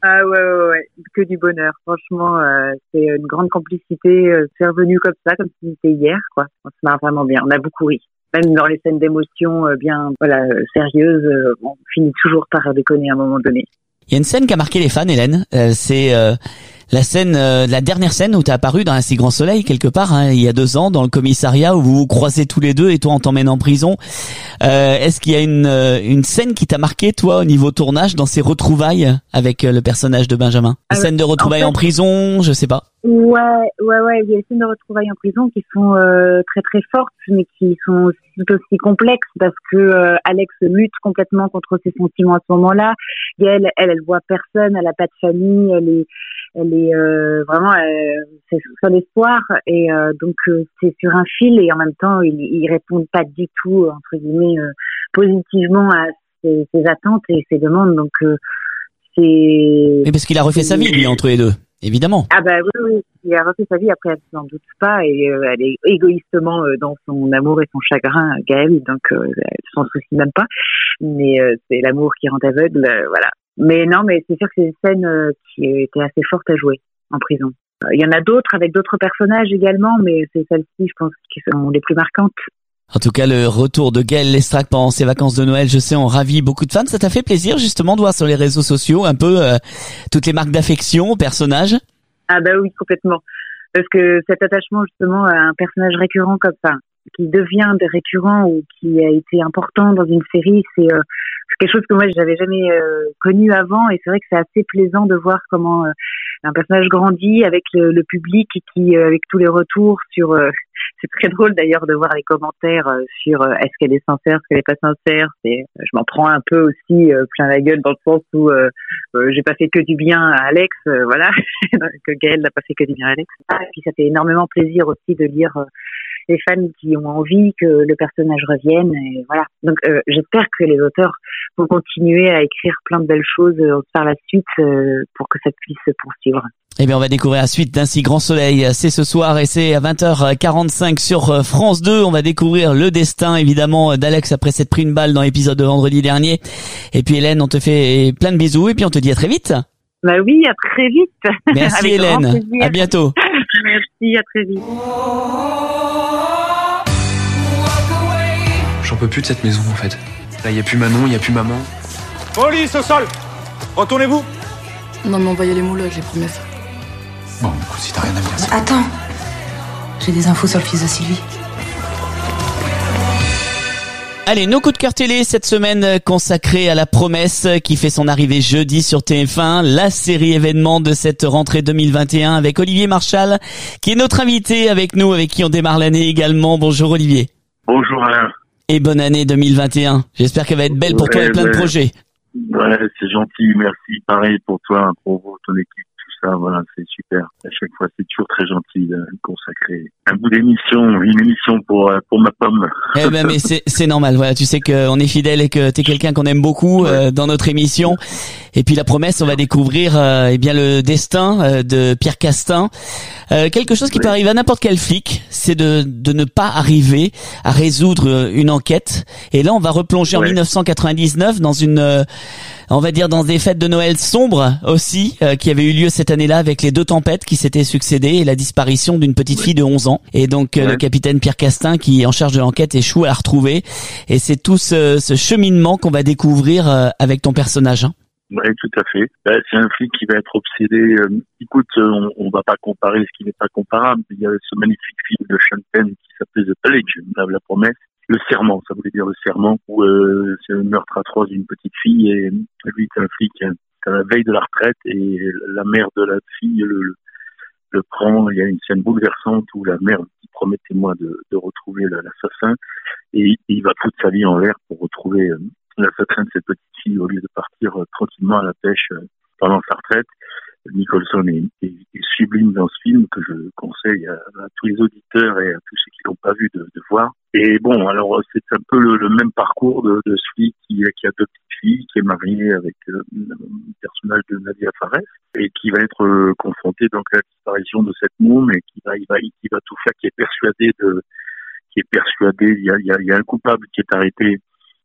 Ah ouais, ouais, ouais, que du bonheur. Franchement, euh, c'est une grande complicité. Euh, c'est revenu comme ça, comme si c'était hier, quoi. On se marre vraiment bien. On a beaucoup ri. Même dans les scènes d'émotion euh, bien, voilà, euh, sérieuses, euh, on finit toujours par déconner à un moment donné. Il y a une scène qui a marqué les fans, Hélène. Euh, c'est euh, la scène, euh, la dernière scène où tu as apparu dans Un si grand soleil quelque part, hein, il y a deux ans, dans le commissariat où vous vous croisez tous les deux et toi on t'emmène en prison. Euh, est-ce qu'il y a une euh, une scène qui t'a marqué toi au niveau tournage dans ces retrouvailles avec euh, le personnage de Benjamin? Une scène de retrouvailles en, fait, en prison, je sais pas. Ouais, ouais, ouais. Il y a des scènes de retrouvailles en prison qui sont euh, très très fortes, mais qui sont tout aussi complexes parce que euh, Alex lutte complètement contre ses sentiments à ce moment-là. Gaëlle, elle, elle voit personne, elle a pas de famille, elle est, elle est euh, vraiment, euh, c'est son espoir et euh, donc euh, c'est sur un fil et en même temps ils, ils répondent pas du tout entre guillemets euh, positivement à ses, ses attentes et ses demandes. Donc euh, c'est. Mais parce qu'il a refait sa vie lui entre les deux. Évidemment. Ah bah oui, oui, il a refait sa vie, après elle s'en doute pas et euh, elle est égoïstement euh, dans son amour et son chagrin, Gaëlle, donc euh, elle s'en soucie même pas, mais euh, c'est l'amour qui rend aveugle, euh, voilà. Mais non, mais c'est sûr que c'est une scène euh, qui était assez forte à jouer en prison. Il y en a d'autres avec d'autres personnages également, mais c'est celles-ci, je pense, qui sont les plus marquantes. En tout cas, le retour de Gaëlle Lestrac pendant ses vacances de Noël, je sais, on ravit beaucoup de fans. Ça t'a fait plaisir justement de voir sur les réseaux sociaux un peu euh, toutes les marques d'affection au personnage? Ah bah oui, complètement. Parce que cet attachement justement à un personnage récurrent comme ça, qui devient de récurrent ou qui a été important dans une série, c'est euh, quelque chose que moi j'avais jamais euh, connu avant et c'est vrai que c'est assez plaisant de voir comment euh, un personnage grandit avec le, le public et qui euh, avec tous les retours sur euh, c'est très drôle d'ailleurs de voir les commentaires euh, sur euh, est-ce qu'elle est sincère, est-ce qu'elle est pas sincère. C'est, je m'en prends un peu aussi euh, plein la gueule dans le sens où euh, euh, j'ai pas fait que du bien à Alex, euh, voilà, que Gaëlle n'a pas fait que du bien à Alex. Ah, et puis ça fait énormément plaisir aussi de lire euh, les fans qui ont envie que le personnage revienne et voilà. Donc euh, j'espère que les auteurs vont continuer à écrire plein de belles choses euh, par la suite euh, pour que ça puisse se poursuivre. Eh bien, on va découvrir la suite d'Un si grand soleil. C'est ce soir et c'est à vingt heures quarante-cinq sur France deux. On va découvrir le destin, évidemment, d'Alex après s'être pris une balle dans l'épisode de vendredi dernier. Et puis, Hélène, on te fait plein de bisous et puis on te dit à très vite. Bah oui, à très vite. Merci Hélène. À bientôt. Merci, à très vite. J'en peux plus de cette maison, en fait. Là, il n'y a plus Manon, il n'y a plus maman. Police au sol! Retournez-vous! Non, mais on va y aller mollo avec les premiers. Bon, écoute, si t'as rien à me dire, c'est... Attends, j'ai des infos sur le fils de Sylvie. Allez, nos coups de cœur télé cette semaine consacrés à La Promesse qui fait son arrivée jeudi sur T F un, la série événement de cette rentrée deux mille vingt et un avec Olivier Marchal qui est notre invité avec nous, avec qui on démarre l'année également. Bonjour Olivier. Bonjour Alain. Et bonne année deux mille vingt et un. J'espère qu'elle va être belle pour ouais, toi et plein ouais. de projets. Ouais, c'est gentil, merci. Pareil pour toi, pour vous, ton équipe. Ça, voilà, c'est super. À chaque fois, c'est toujours très gentil de consacrer un bout d'émission, une émission pour pour ma pomme. Eh ben, mais c'est c'est normal. Voilà, tu sais qu'on est fidèle et que t'es quelqu'un qu'on aime beaucoup ouais. euh, dans notre émission. Et puis La Promesse, on va découvrir euh, eh bien le destin euh, de Pierre Castin. Euh, quelque chose qui ouais. peut arriver à n'importe quel flic, c'est de de ne pas arriver à résoudre une enquête. Et là, on va replonger ouais. en dix-neuf cent quatre-vingt-dix-neuf dans une euh, on va dire dans des fêtes de Noël sombres aussi, euh, qui avaient eu lieu cette année-là avec les deux tempêtes qui s'étaient succédées et la disparition d'une petite ouais. fille de onze ans. Et donc euh, ouais. le capitaine Pierre Castin qui est en charge de l'enquête échoue à la retrouver. Et c'est tout ce, ce cheminement qu'on va découvrir euh, avec ton personnage. Hein. Oui, tout à fait. Ben, c'est un flic qui va être obsédé. Euh, écoute, on, on va pas comparer ce qui n'est pas comparable. Il y a ce magnifique film de Sean Penn qui s'appelait The Pledge, La Promesse. Le serment, ça voulait dire le serment, où euh, c'est un meurtre atroce d'une petite fille et lui c'est un flic à la veille de la retraite et la mère de la fille le, le, le prend. Il y a une scène bouleversante où la mère dit promettez-moi de, de retrouver l'assassin et, et il va foutre sa vie en l'air pour retrouver euh, l'assassin de cette petite fille au lieu de partir euh, tranquillement à la pêche euh, pendant sa retraite. Nicholson est, est, est sublime dans ce film que je conseille à, à tous les auditeurs et à tous ceux qui l'ont pas vu de, de voir. Et bon, alors c'est un peu le, le même parcours de, de celui qui, qui a deux petites filles, qui est marié avec euh, le personnage de Nadia Fares et qui va être euh, confronté donc à la disparition de cette môme et qui va, il va, qui va tout faire, qui est persuadé de, qui est persuadé. Il y a, il y a, il y a un coupable qui est arrêté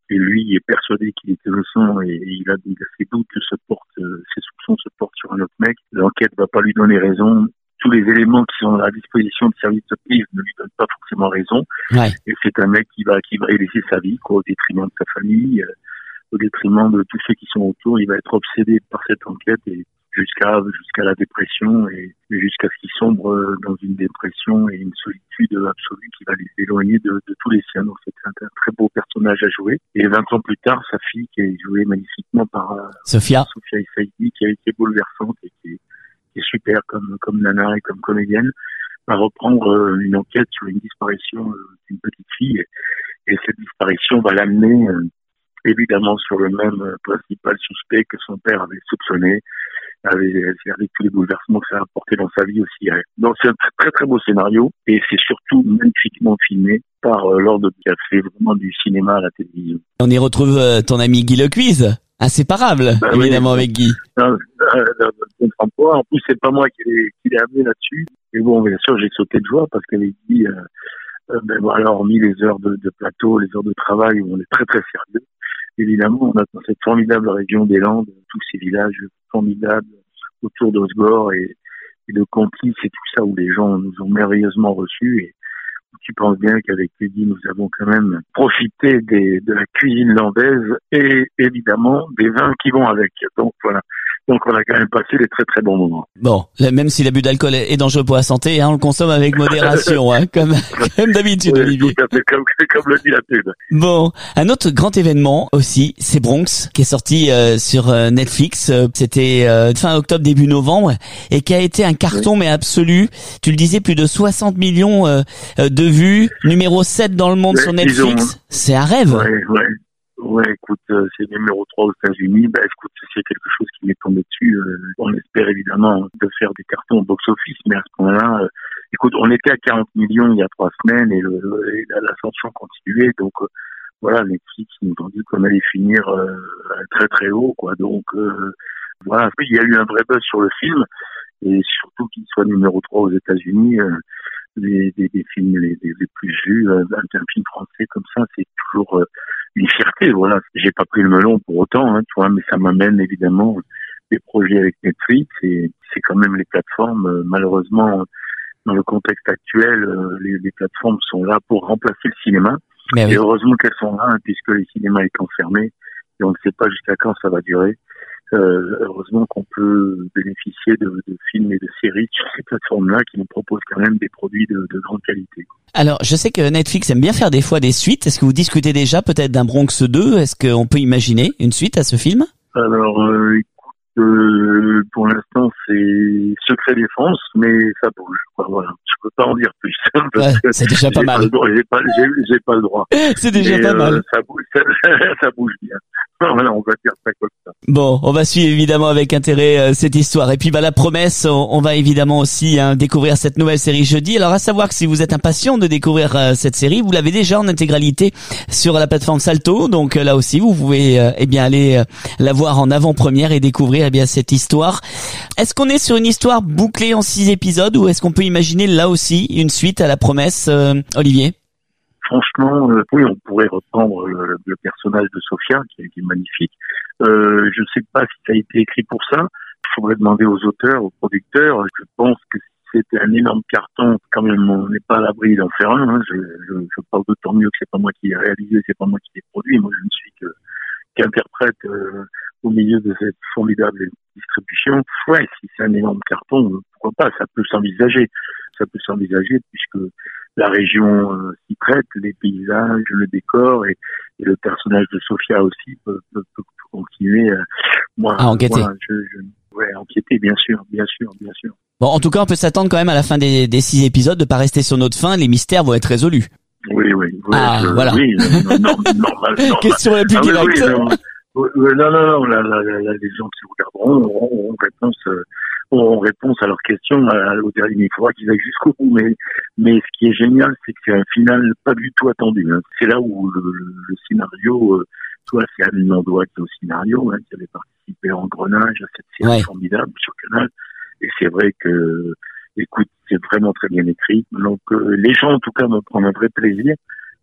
Et lui est persuadé qu'il était innocent et il a, il a ses doutes se portent, ses soupçons se portent sur un autre mec. L'enquête va pas lui donner raison. Tous les éléments qui sont à la disposition du service de police ne lui donnent pas forcément raison. Ouais. Et c'est un mec qui va, qui va y laisser sa vie, quoi, au détriment de sa famille, euh, au détriment de tous ceux qui sont autour. Il va être obsédé par cette enquête et jusqu'à, jusqu'à la dépression et, et jusqu'à ce qu'il sombre dans une dépression et une solitude absolue qui va les éloigner de, de tous les siens. Donc c'est un, un très beau personnage à jouer. Et vingt ans plus tard, sa fille, qui est jouée magnifiquement par euh, Sophia. Sophia Essaidi, qui a été bouleversante et qui est, qui est super comme, comme nana et comme comédienne, va reprendre euh, une enquête sur une disparition euh, d'une petite fille. Et, et cette disparition va l'amener euh, évidemment sur le même euh, principal suspect que son père avait soupçonné, avec, avec tous les bouleversements que ça a apporté dans sa vie aussi. Donc c'est un très très beau scénario et c'est surtout magnifiquement filmé par euh, Lord qui a fait vraiment du cinéma à la télévision. On y retrouve euh, ton ami Guy Lecuise, inséparable, bah, évidemment, oui, avec Guy. Non, euh, je comprends pas. En plus, c'est pas moi qui l'ai, qui l'ai amené là-dessus. Et bon, bien sûr, j'ai sauté de joie parce qu'avec Guy, euh, euh, ben, voilà, hormis les heures de, de plateau, les heures de travail où on est très très sérieux, évidemment, on a dans cette formidable région des Landes, tous ces villages formidables autour d'Osgore et, et de Contis, c'est tout ça où les gens nous ont merveilleusement reçus et où tu penses bien qu'avec Teddy, nous avons quand même profité des, de la cuisine landaise et évidemment des vins qui vont avec. Donc voilà. Donc on a quand même passé des très très bons moments. Bon, même si l'abus d'alcool est dangereux pour la santé, hein, on le consomme avec modération, hein, comme, comme d'habitude, oui, Olivier. Tout à fait, comme, comme le dit la pub. Bon, un autre grand événement aussi, c'est Bronx, qui est sorti euh, sur euh, Netflix. Euh, c'était euh, fin octobre, début novembre, et qui a été un carton, oui. mais absolu. Tu le disais, plus de soixante millions euh, de vues, numéro sept dans le monde ouais, sur Netflix. Disons, c'est un rêve. Ouais, ouais. Ouais, écoute, euh, c'est numéro trois aux États-Unis. Bah, écoute, c'est quelque chose qui m'est tombé dessus. Euh, on espère évidemment de faire des cartons au box-office, mais à ce point-là, euh, écoute, on était à quarante millions il y a trois semaines et, le, et l'ascension continuait. Donc, euh, voilà, Netflix nous ont dit qu'on allait finir euh, très très haut, quoi. Donc, euh, voilà, il y a eu un vrai buzz sur le film et surtout qu'il soit numéro trois aux États-Unis. Euh, les, des, des films les, les, les plus vus, euh, un film français comme ça, c'est toujours euh, une fierté, voilà. J'ai pas pris le melon pour autant, hein, tu vois, mais ça m'amène évidemment des projets avec Netflix et c'est quand même les plateformes, euh, malheureusement, dans le contexte actuel, euh, les, les plateformes sont là pour remplacer le cinéma. Mais et oui. heureusement qu'elles sont là, hein, puisque le cinéma est enfermé et on ne sait pas jusqu'à quand ça va durer. Euh, heureusement qu'on peut bénéficier de, de films et de séries sur ces plateformes-là qui nous proposent quand même des produits de, de grande qualité. Alors, je sais que Netflix aime bien faire des fois des suites. Est-ce que vous discutez déjà peut-être d'un Bronx deux? Est-ce qu'on peut imaginer une suite à ce film? Alors, euh, écoute, euh, pour l'instant, c'est secret défense, mais ça bouge. Voilà, je peux pas en dire plus. Ouais, c'est déjà pas mal. Pas j'ai pas, j'ai, j'ai pas le droit. C'est déjà mais, pas euh, mal. Ça bouge, ça, ça bouge bien. Voilà, on va dire ça comme ça. Bon, on va suivre évidemment avec intérêt euh, cette histoire. Et puis bah la promesse, on, on va évidemment aussi hein, découvrir cette nouvelle série jeudi. Alors à savoir que si vous êtes impatient de découvrir euh, cette série, vous l'avez déjà en intégralité sur la plateforme Salto. Donc euh, là aussi, vous pouvez euh, eh bien aller euh, la voir en avant-première et découvrir eh bien cette histoire. Est-ce qu'on est sur une histoire bouclée en six épisodes ou est-ce qu'on peut imaginer là aussi une suite à la promesse, euh, Olivier? Franchement, euh, oui, on pourrait reprendre le, le personnage de Sophia, qui est, qui est magnifique. Euh, je ne sais pas si ça a été écrit pour ça. Il faudrait demander aux auteurs, aux producteurs. Je pense que si c'était un énorme carton, quand même, on n'est pas à l'abri d'en faire un. Hein. Je, je, je parle d'autant mieux que c'est pas moi qui l'ai réalisé, c'est pas moi qui l'ai produit. Moi, je ne suis que, qu'interprète euh, au milieu de cette formidable distribution. Ouais, si c'est un énorme carton, pourquoi pas? Ça peut s'envisager. Ça peut s'envisager puisque la région euh, s'y prête, les paysages, le décor et, et le personnage de Sophia aussi peut, peut, peut continuer. Euh, moi, à enquêter. Moi, je, je, ouais, enquêter, bien sûr, bien sûr, bien sûr. Bon, en tout cas, on peut s'attendre quand même à la fin des, des six épisodes de pas rester sur notre fin. Les mystères vont être résolus. Oui, oui. oui ah, je, voilà. Oui, non, non, normal, normal. Question la plus ah, directe. Oui, oui, non, non, non, non, la, la, la, les gens qui regarderont auront, auront réponse. Euh, auront réponse à leurs questions à, au dernier. Il faudra qu'ils aillent jusqu'au bout. Mais, mais ce qui est génial, c'est que c'est un final pas du tout attendu. Hein. C'est là où le, le scénario, euh, toi, c'est Anne Landois qui est au scénario, hein, qui avait participé en Engrenage à cette série ouais. formidable sur Canal. Et c'est vrai que, écoute, c'est vraiment très bien écrit. Donc, euh, les gens, en tout cas, me prennent un vrai plaisir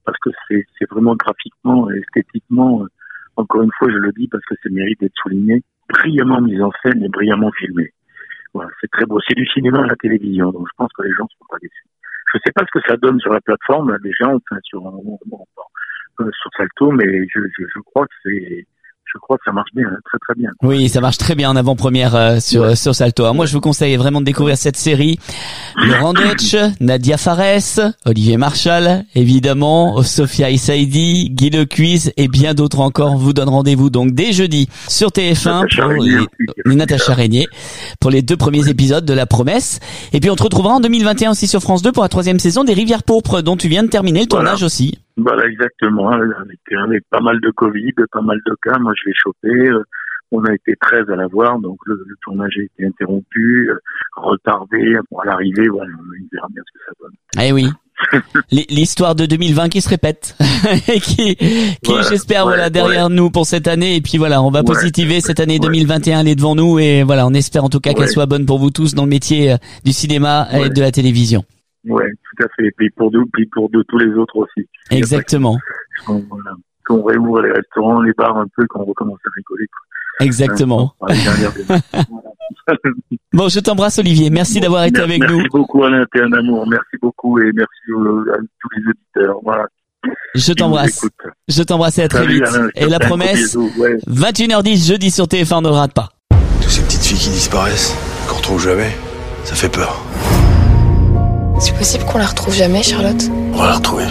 parce que c'est, c'est vraiment graphiquement, esthétiquement, euh, encore une fois, je le dis parce que c'est le mérite d'être souligné, brillamment mis en scène et brillamment filmé. Voilà, c'est très beau. C'est du cinéma à la télévision, donc je pense que les gens ne sont pas déçus. Je sais pas ce que ça donne sur la plateforme, déjà, enfin, sur, bon, bon, euh, sur Salto, mais je, je, je crois que c'est, je crois que ça marche bien, très très bien. Oui, ça marche très bien en avant-première euh, sur ouais. sur Salto. Alors moi, je vous conseille vraiment de découvrir cette série. Laurent Deutsch, Nadia Fares, Olivier Marchal, évidemment, Sophia Issaidi, Guy Lecuise et bien d'autres encore vous donnent rendez-vous donc dès jeudi sur T F un Natacha pour Régnier, les, Natacha Régnier pour les deux premiers épisodes de La Promesse. Et puis on te retrouvera en deux mille vingt et un aussi sur France deux pour la troisième saison des Rivières pourpres dont tu viens de terminer le Voilà. tournage aussi. Voilà, exactement. Avec, avec pas mal de Covid, pas mal de cas. Moi, je l'ai chopé. Euh, on a été treize à la voir, donc le, le tournage a été interrompu, euh, retardé. Bon, à l'arrivée, voilà, on verra bien ce que ça donne. Eh oui. L'histoire de deux mille vingt qui se répète et qui, qui Voilà, j'espère, ouais, voilà, derrière ouais. nous pour cette année. Et puis voilà, on va Ouais, positiver cette année ouais. deux mille vingt et un, elle est devant nous et voilà, on espère en tout cas Ouais. qu'elle soit bonne pour vous tous dans le métier euh, du cinéma et Ouais. de la télévision. Ouais, tout à fait. Et puis pour nous, puis pour de tous les autres aussi. Exactement. Qu'on, voilà, qu'on réouvre les restaurants, les bars un peu, qu'on recommence à rigoler. quoi. Exactement. Hein, les dernières années. Voilà. Bon, je t'embrasse Olivier. Merci Bon, d'avoir été merci, avec merci nous. Merci beaucoup Alain, t'es un amour. Merci beaucoup et merci euh, à tous les auditeurs. Voilà. Je t'embrasse. Je t'embrasse et à très Salut, vite. Alain, je te Et la fais un gros promesse, bisou, ouais. vingt et une heures dix jeudi sur T F un, ne le rate pas. Toutes ces petites filles qui disparaissent, qu'on retrouve jamais, ça fait peur. C'est possible qu'on la retrouve jamais, Charlotte? On va la retrouver.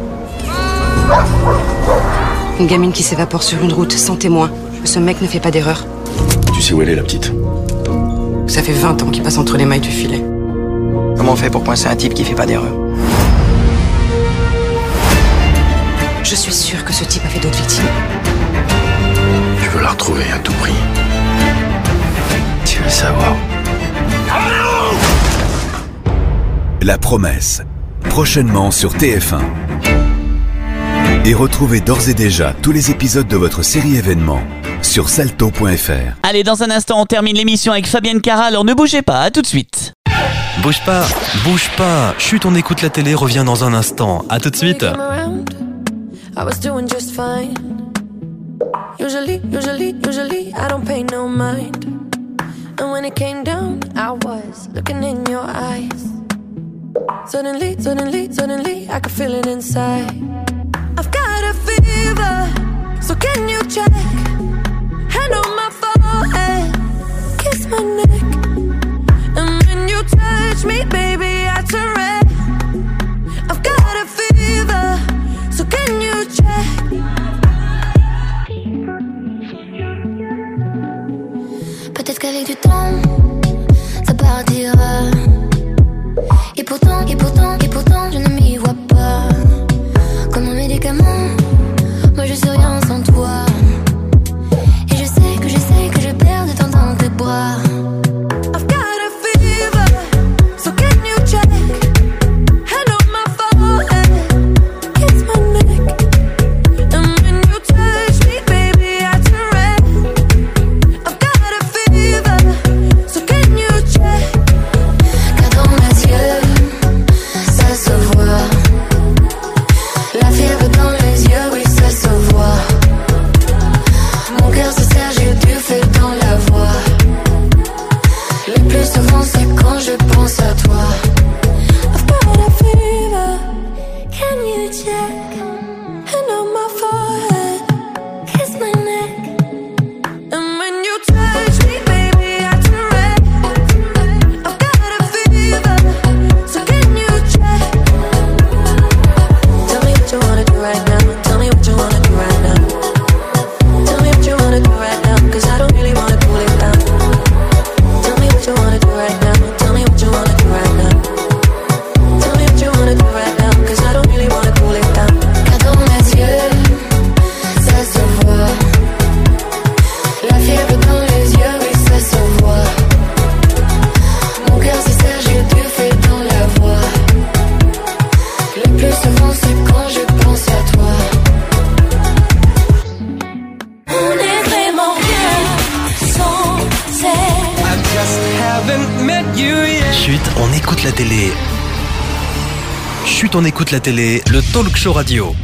Une gamine qui s'évapore sur une route sans témoin. Ce mec ne fait pas d'erreur. Tu sais où elle est, la petite? Ça fait vingt ans qu'il passe entre les mailles du filet. Comment on fait pour coincer un type qui fait pas d'erreur? Je suis sûre que ce type a fait d'autres victimes. Je veux la retrouver à tout prix. Tu veux savoir? La Promesse, prochainement sur T F un. Et retrouvez d'ores et déjà tous les épisodes de votre série événement sur salto point f r. Allez, dans un instant, on termine l'émission avec Fabienne Cara. Alors ne bougez pas, à tout de suite. Bouge pas, bouge pas. Chut, on écoute la télé, revient dans un instant. À tout de suite. I was doing just fine. Usually, usually, usually, I don't pay no mind. And when it came down, I was looking in your eyes. Suddenly, suddenly, suddenly, I could feel it inside. I've got a fever, so can you check? Hand on my forehead, kiss my neck. And when you touch me, baby, I turn red. I've got a fever, so can you check? Peut-être qu'avec du temps, ça partira. Et pourtant, et pourtant, et pourtant, je ne m'y vois pas. Comme un médicament, moi je suis rien sans toi. Et je sais que je sais que je perds de temps dans tes bras. I've got a fever, so can you check? Hand on my forehead, kiss my neck. And when you touch me, baby, I turn red. I've got a fever, so can you check? Car dans mes yeux, ça se voit. La fièvre dans les yeux, oui, ça se voit. Mon cœur se serre, j'ai du feu dans la voix. Le plus souvent, c'est quand je pense à toi. I've got a fever, can you check? Hand on my forehead, kiss my neck. And when you touch me, baby, I turn red. I've got a fever, so can you check? Tell me what you wanna do right now. Tell me what you wanna do right now. Tell me what you wanna do right now, 'cause I don't really wanna cool it down. Tell me what you wanna do right now. Tell me what you wanna do right now. Tell me what you wanna do right now, 'cause I don't really wanna cool it down. Car dans mes yeux, ça se voit. La fièvre dans les yeux, oui, ça se voit. Mon cœur se serre, j'ai du feu dans la voix. Le plus souvent, c'est quand je pense à toi. On est vraiment bien sans cesse. I just haven't met you yet. Chut, on écoute la télé. Chut. Chut, on écoute la télé, le talk show radio.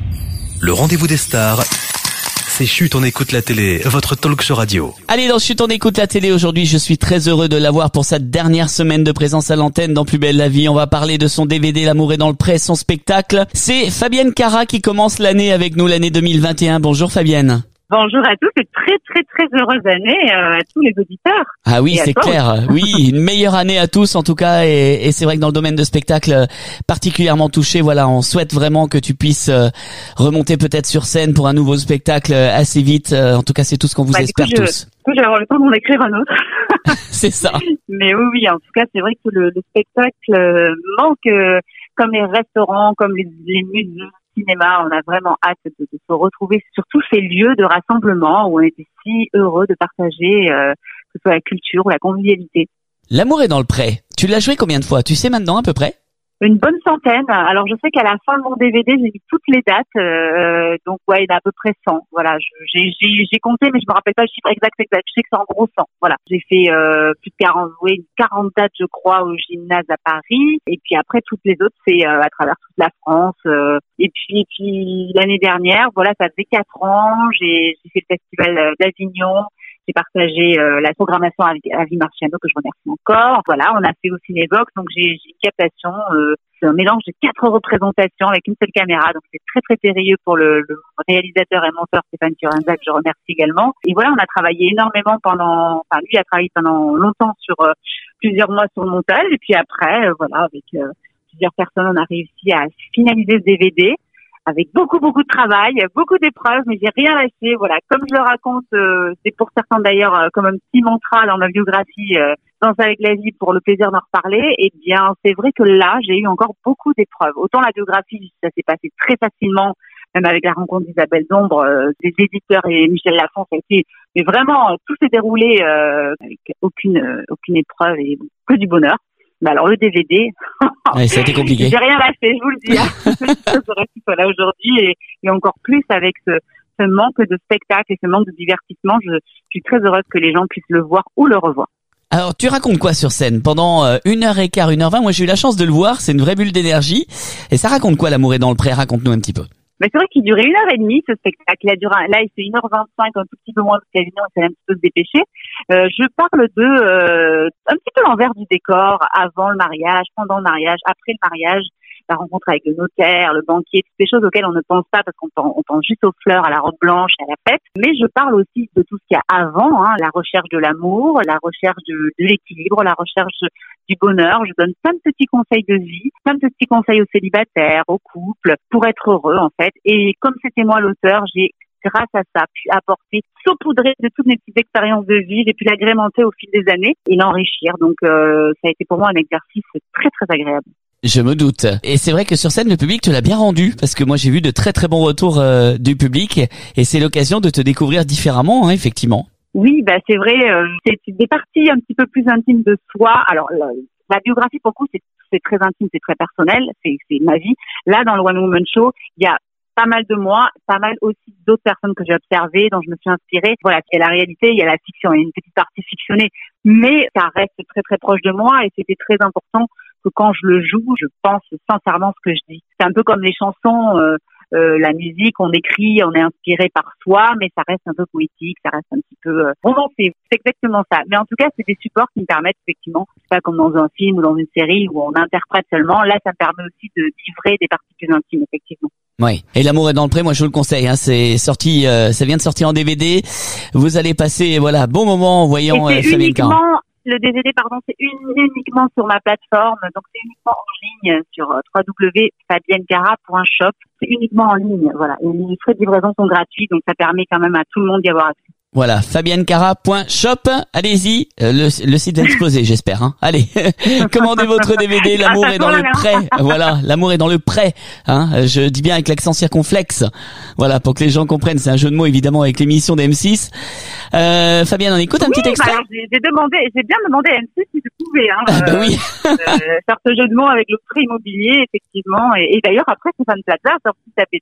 Le rendez-vous des stars, c'est Chut, on écoute la télé, votre talk show radio. Allez, dans Chut, on écoute la télé aujourd'hui. Je suis très heureux de l'avoir pour sa dernière semaine de présence à l'antenne dans Plus belle la vie. On va parler de son D V D L'amour est dans le pré, son spectacle. C'est Fabienne Cara qui commence l'année avec nous, l'année deux mille vingt et un. Bonjour Fabienne. Bonjour à tous et très très très heureuse année euh, à tous les auditeurs. Ah oui, et c'est clair. Oui, une meilleure année à tous en tout cas. Et, et c'est vrai que dans le domaine de spectacle particulièrement touché, voilà, on souhaite vraiment que tu puisses euh, remonter peut-être sur scène pour un nouveau spectacle assez vite. Euh, en tout cas, c'est tout ce qu'on vous bah, espère du coup, je, tous. Du coup, je vais avoir le temps d'en écrire un autre. C'est ça. Mais oui, oui, en tout cas, c'est vrai que le, le spectacle manque, euh, comme les restaurants, comme les, les musées. Cinéma, on a vraiment hâte de, de se retrouver sur tous ces lieux de rassemblement où on était si heureux de partager, euh, que ce soit la culture ou la convivialité. L'amour est dans le pré. Tu l'as joué combien de fois? Tu sais maintenant à peu près? Une bonne centaine. Alors je sais qu'à la fin de mon D V D, j'ai mis toutes les dates, euh, donc ouais, il y en a à peu près cent. Voilà, j'ai j'ai j'ai compté, mais je me rappelle pas le chiffre exact exact. Je sais que c'est en gros cent. Voilà, j'ai fait euh, plus de quarante, ouais, quarante dates, je crois, au gymnase à Paris. Et puis après toutes les autres, c'est euh, à travers toute la France. Euh, et puis et puis l'année dernière, voilà, ça faisait quatre ans. J'ai j'ai fait le festival d'Avignon. J'ai partagé euh, la programmation avec Avi Marciano, que je remercie encore. Voilà, on a fait aussi Cinévox, donc j'ai, j'ai une captation, euh, c'est un mélange de quatre représentations avec une seule caméra, donc c'est très très périlleux pour le, le réalisateur et monteur Stéphane Turenza, que je remercie également. Et voilà, on a travaillé énormément pendant, enfin lui a travaillé pendant longtemps sur euh, plusieurs mois sur le montage, et puis après, euh, voilà, avec euh, plusieurs personnes, on a réussi à finaliser ce D V D. Avec beaucoup, beaucoup de travail, beaucoup d'épreuves, mais j'ai rien lâché. Voilà, comme je le raconte, euh, c'est pour certains d'ailleurs euh, comme un petit mantra dans ma biographie, euh, Danse avec la vie, pour le plaisir d'en reparler. Eh bien, c'est vrai que là, j'ai eu encore beaucoup d'épreuves. Autant la biographie, ça s'est passé très facilement, même avec la rencontre d'Isabelle Dombre, euh, des éditeurs et Michel Lafon, ça a été, mais vraiment, tout s'est déroulé euh, avec aucune, euh, aucune épreuve et que du bonheur. Mais alors le D V D, ouais, ça a été compliqué. J'ai rien lâché, je vous le dis. Hein. Je reste là aujourd'hui et, et encore plus avec ce, ce manque de spectacle et ce manque de divertissement. Je, je suis très heureuse que les gens puissent le voir ou le revoir. Alors, tu racontes quoi sur scène pendant euh, une heure et quart, une heure vingt? Moi, j'ai eu la chance de le voir. C'est une vraie bulle d'énergie. Et ça raconte quoi, L'amour est dans le pré? Raconte-nous un petit peu. Mais c'est vrai qu'il durait une heure et demie, ce spectacle. Il a duré, là, il fait une heure vingt-cinq, un tout petit peu moins, parce qu'évidemment, il fallait un petit peu se dépêcher. Euh, je parle de, euh, un petit peu l'envers du décor, avant le mariage, pendant le mariage, après le mariage, la rencontre avec le notaire, le banquier, toutes ces choses auxquelles on ne pense pas parce qu'on pense, on pense juste aux fleurs, à la robe blanche, à la fête. Mais je parle aussi de tout ce qu'il y a avant, hein, la recherche de l'amour, la recherche de, de l'équilibre, la recherche du bonheur. Je donne plein de petits conseils de vie, plein de petits conseils aux célibataires, aux couples, pour être heureux, en fait. Et comme c'était moi l'auteur, j'ai, grâce à ça, pu apporter, saupoudrer de toutes mes petites expériences de vie, j'ai pu l'agrémenter au fil des années et l'enrichir. Donc, euh, ça a été pour moi un exercice très, très agréable. Je me doute. Et c'est vrai que sur scène, le public te l'a bien rendu, parce que moi, j'ai vu de très, très bons retours euh, du public, et c'est l'occasion de te découvrir différemment, hein, effectivement. Oui, bah c'est vrai, euh, c'est des parties un petit peu plus intimes de soi. Alors, la, la biographie, pour le coup, c'est, c'est très intime, c'est très personnel, c'est, c'est ma vie. Là, dans le One Woman Show, il y a pas mal de moi, pas mal aussi d'autres personnes que j'ai observées, dont je me suis inspirée. Voilà, il y a la réalité, il y a la fiction, il y a une petite partie fictionnée, mais ça reste très très proche de moi et c'était très important que quand je le joue, je pense sincèrement ce que je dis. C'est un peu comme les chansons, euh, euh, la musique, on écrit, on est inspiré par soi, mais ça reste un peu poétique, ça reste un petit peu euh, romancé. C'est exactement ça. Mais en tout cas, c'est des supports qui me permettent effectivement, c'est pas comme dans un film ou dans une série où on interprète seulement. Là, ça me permet aussi de livrer des parties plus intimes, effectivement. Oui. Et L'amour est dans le pré, moi je vous le conseille, hein, c'est sorti, euh, ça vient de sortir en D V D. Vous allez passer, voilà, bon moment en voyant euh, Fabienne Cara. Le D V D, pardon, c'est uniquement sur ma plateforme, donc c'est uniquement en ligne sur w w w point fabienne cara point shop. C'est uniquement en ligne, voilà. Et les frais de livraison sont gratuits, donc ça permet quand même à tout le monde d'y avoir accès. Voilà, fabienne cara point shop, allez-y, euh, le, le site va exploser, j'espère. Hein. Allez, commandez votre D V D, L'amour est dans le pré. Voilà, L'amour est dans le pré. Hein. Je dis bien avec l'accent circonflexe. Voilà, pour que les gens comprennent, c'est un jeu de mots évidemment avec l'émission de M six. Euh, Fabienne, on écoute un oui, petit extrait. Bah alors, j'ai, j'ai demandé, j'ai bien demandé à M six si je pouvais. Hein, ah, bah euh, oui. euh, faire ce jeu de mots avec le prêt immobilier, effectivement. Et, et d'ailleurs, après, Stéphane Plaza a sorti sa B D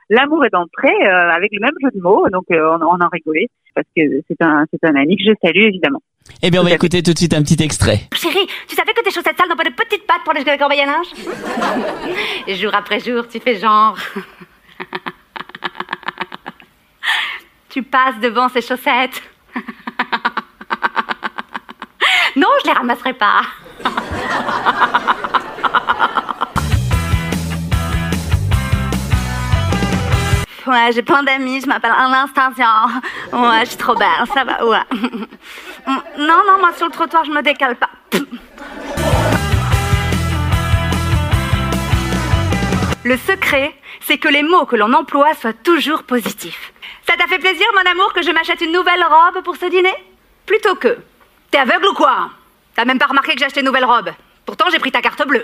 l'amour est d'entrée euh, avec le même jeu de mots, donc euh, on, on en rigolait parce que c'est un c'est un ami que je salue évidemment. Eh bien, on va écouter tout de suite un petit extrait. Chérie, tu savais que tes chaussettes sales n'ont pas de petites pattes pour les corbeilles à linge? Et jour après jour, tu fais genre. Tu passes devant ces chaussettes. Non, je les ramasserai pas. Ouais, j'ai plein d'amis, je m'appelle Anastasia. Ouais, je suis trop belle, ça va, ouais. Non, non, moi sur le trottoir, je me décale pas. Le secret, c'est que les mots que l'on emploie soient toujours positifs. Ça t'a fait plaisir, mon amour, que je m'achète une nouvelle robe pour ce dîner? Plutôt que... T'es aveugle ou quoi? T'as même pas remarqué que j'ai acheté une nouvelle robe. Pourtant, j'ai pris ta carte bleue.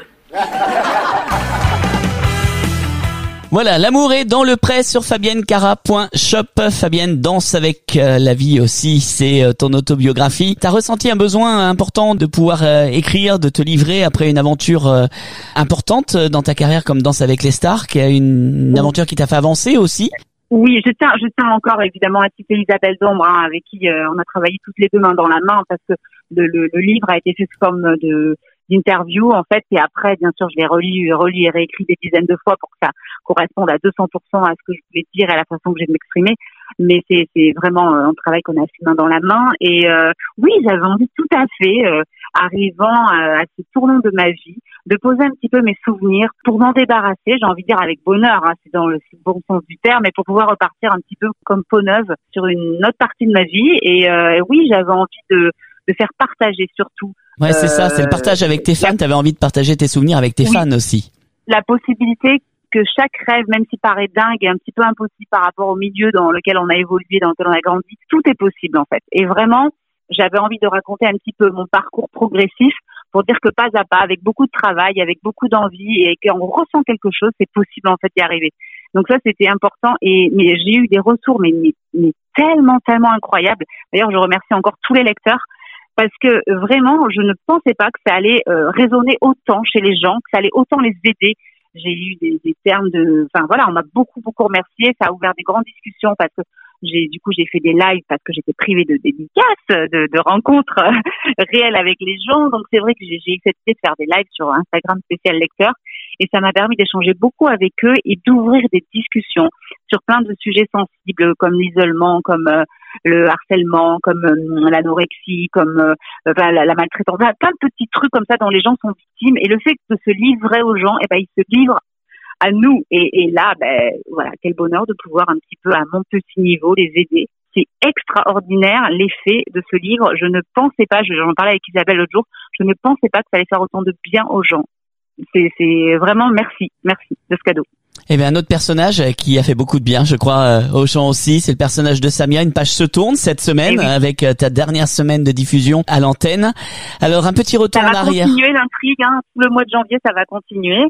Voilà, l'amour est dans le prêt sur fabienne cara point shop. Fabienne danse avec euh, la vie aussi, c'est euh, ton autobiographie. T'as ressenti un besoin important de pouvoir euh, écrire, de te livrer après une aventure euh, importante dans ta carrière comme Danse avec les stars, qui a une, une aventure qui t'a fait avancer aussi. Oui, je tiens, je tiens encore évidemment à citer Isabelle Dombre, hein, avec qui euh, on a travaillé toutes les deux main dans la main, parce que le, le, le livre a été fait sous forme de d'interview en fait, et après bien sûr je l'ai relu, relu et réécrit des dizaines de fois pour que ça corresponde à deux cents pour cent à ce que je voulais dire et à la façon que j'ai de m'exprimer. Mais c'est c'est vraiment un travail qu'on a fait main dans la main. Et euh, oui, j'avais envie tout à fait, euh, arrivant à, à ce tournant de ma vie, de poser un petit peu mes souvenirs pour m'en débarrasser. J'ai envie de dire avec bonheur, hein, c'est dans le bon sens du terme, et pour pouvoir repartir un petit peu comme peau neuve sur une autre partie de ma vie. Et euh, oui, j'avais envie de de faire partager surtout. Ouais, c'est euh, ça, c'est le partage avec tes fans. T'avais envie de partager tes souvenirs avec tes oui, fans aussi. La possibilité que chaque rêve, même s'il paraît dingue et un petit peu impossible par rapport au milieu dans lequel on a évolué, dans lequel on a grandi, tout est possible en fait. Et vraiment, j'avais envie de raconter un petit peu mon parcours progressif pour dire que pas à pas, avec beaucoup de travail, avec beaucoup d'envie et qu'on ressent quelque chose, c'est possible en fait d'y arriver. Donc ça, c'était important. Et mais j'ai eu des retours mais, mais, mais tellement, tellement incroyables. D'ailleurs, je remercie encore tous les lecteurs. Parce que vraiment, je ne pensais pas que ça allait euh, résonner autant chez les gens, que ça allait autant les aider. J'ai eu des, des termes de, enfin voilà, on m'a beaucoup beaucoup remercié. Ça a ouvert des grandes discussions parce que j'ai du coup j'ai fait des lives parce que j'étais privée de dédicaces, de, de rencontres réelles avec les gens. Donc c'est vrai que j'ai, j'ai accepté de faire des lives sur Instagram spécial lecteur et ça m'a permis d'échanger beaucoup avec eux et d'ouvrir des discussions sur plein de sujets sensibles comme l'isolement, comme euh, le harcèlement, comme euh, l'anorexie, comme euh, ben, la, la maltraitance, plein de petits trucs comme ça dont les gens sont victimes. Et le fait de se livrer aux gens, eh ben ils se livrent à nous. Et, et là, ben voilà, quel bonheur de pouvoir un petit peu à mon petit niveau les aider. C'est extraordinaire l'effet de ce livre. Je ne pensais pas, j'en parlais avec Isabelle l'autre jour, je ne pensais pas que ça allait faire autant de bien aux gens. C'est, c'est vraiment merci, merci de ce cadeau. Eh bien, un autre personnage qui a fait beaucoup de bien, je crois, aux gens aussi, c'est le personnage de Samia. Une page se tourne cette semaine oui. avec ta dernière semaine de diffusion à l'antenne. Alors, un petit retour en arrière. Ça va continuer l'intrigue, hein. Tout le mois de janvier, ça va continuer.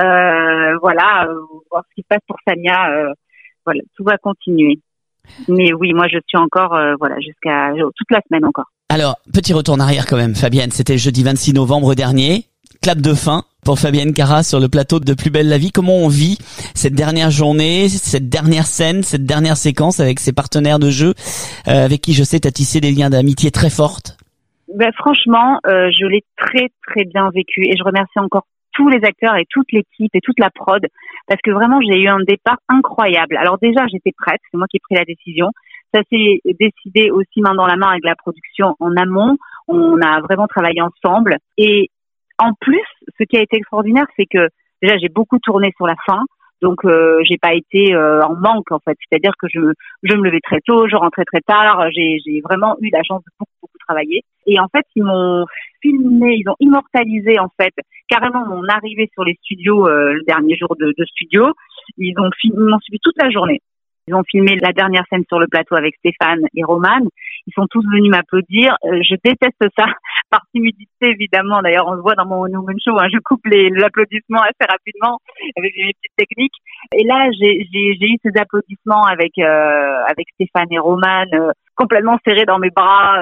Euh, voilà, euh, voir ce qui se passe pour Samia. Euh, voilà, tout va continuer. Mais oui, moi, je suis encore, euh, voilà, jusqu'à toute la semaine encore. Alors, petit retour en arrière quand même, Fabienne. C'était jeudi vingt-six novembre dernier. Clap de fin pour Fabienne Cara sur le plateau de Plus belle la vie. Comment on vit cette dernière journée, cette dernière scène, cette dernière séquence avec ses partenaires de jeu, euh, avec qui je sais t'as tissé des liens d'amitié très fortes? Ben franchement, euh, je l'ai très très bien vécu et je remercie encore tous les acteurs et toute l'équipe et toute la prod parce que vraiment j'ai eu un départ incroyable. Alors déjà j'étais prête, c'est moi qui ai pris la décision. Ça s'est décidé aussi main dans la main avec la production en amont. On a vraiment travaillé ensemble et en plus, ce qui a été extraordinaire, c'est que déjà j'ai beaucoup tourné sur la fin, donc euh, j'ai pas été euh, en manque en fait. C'est-à-dire que je je me levais très tôt, je rentrais très tard. J'ai j'ai vraiment eu la chance de beaucoup beaucoup travailler. Et en fait, ils m'ont filmé, ils ont immortalisé en fait carrément mon arrivée sur les studios euh, le dernier jour de, de studio. Ils ont filmé, ils m'ont suivi toute la journée. Ils ont filmé la dernière scène sur le plateau avec Stéphane et Roman. Ils sont tous venus m'applaudir. Euh, je déteste ça, par timidité évidemment. D'ailleurs, on se voit dans mon Newman Show, hein, je coupe les, l'applaudissement assez rapidement avec mes petites techniques. Et là, j'ai, j'ai, j'ai eu ces applaudissements avec euh, avec Stéphane et Roman, euh, complètement serrés dans mes bras. Euh,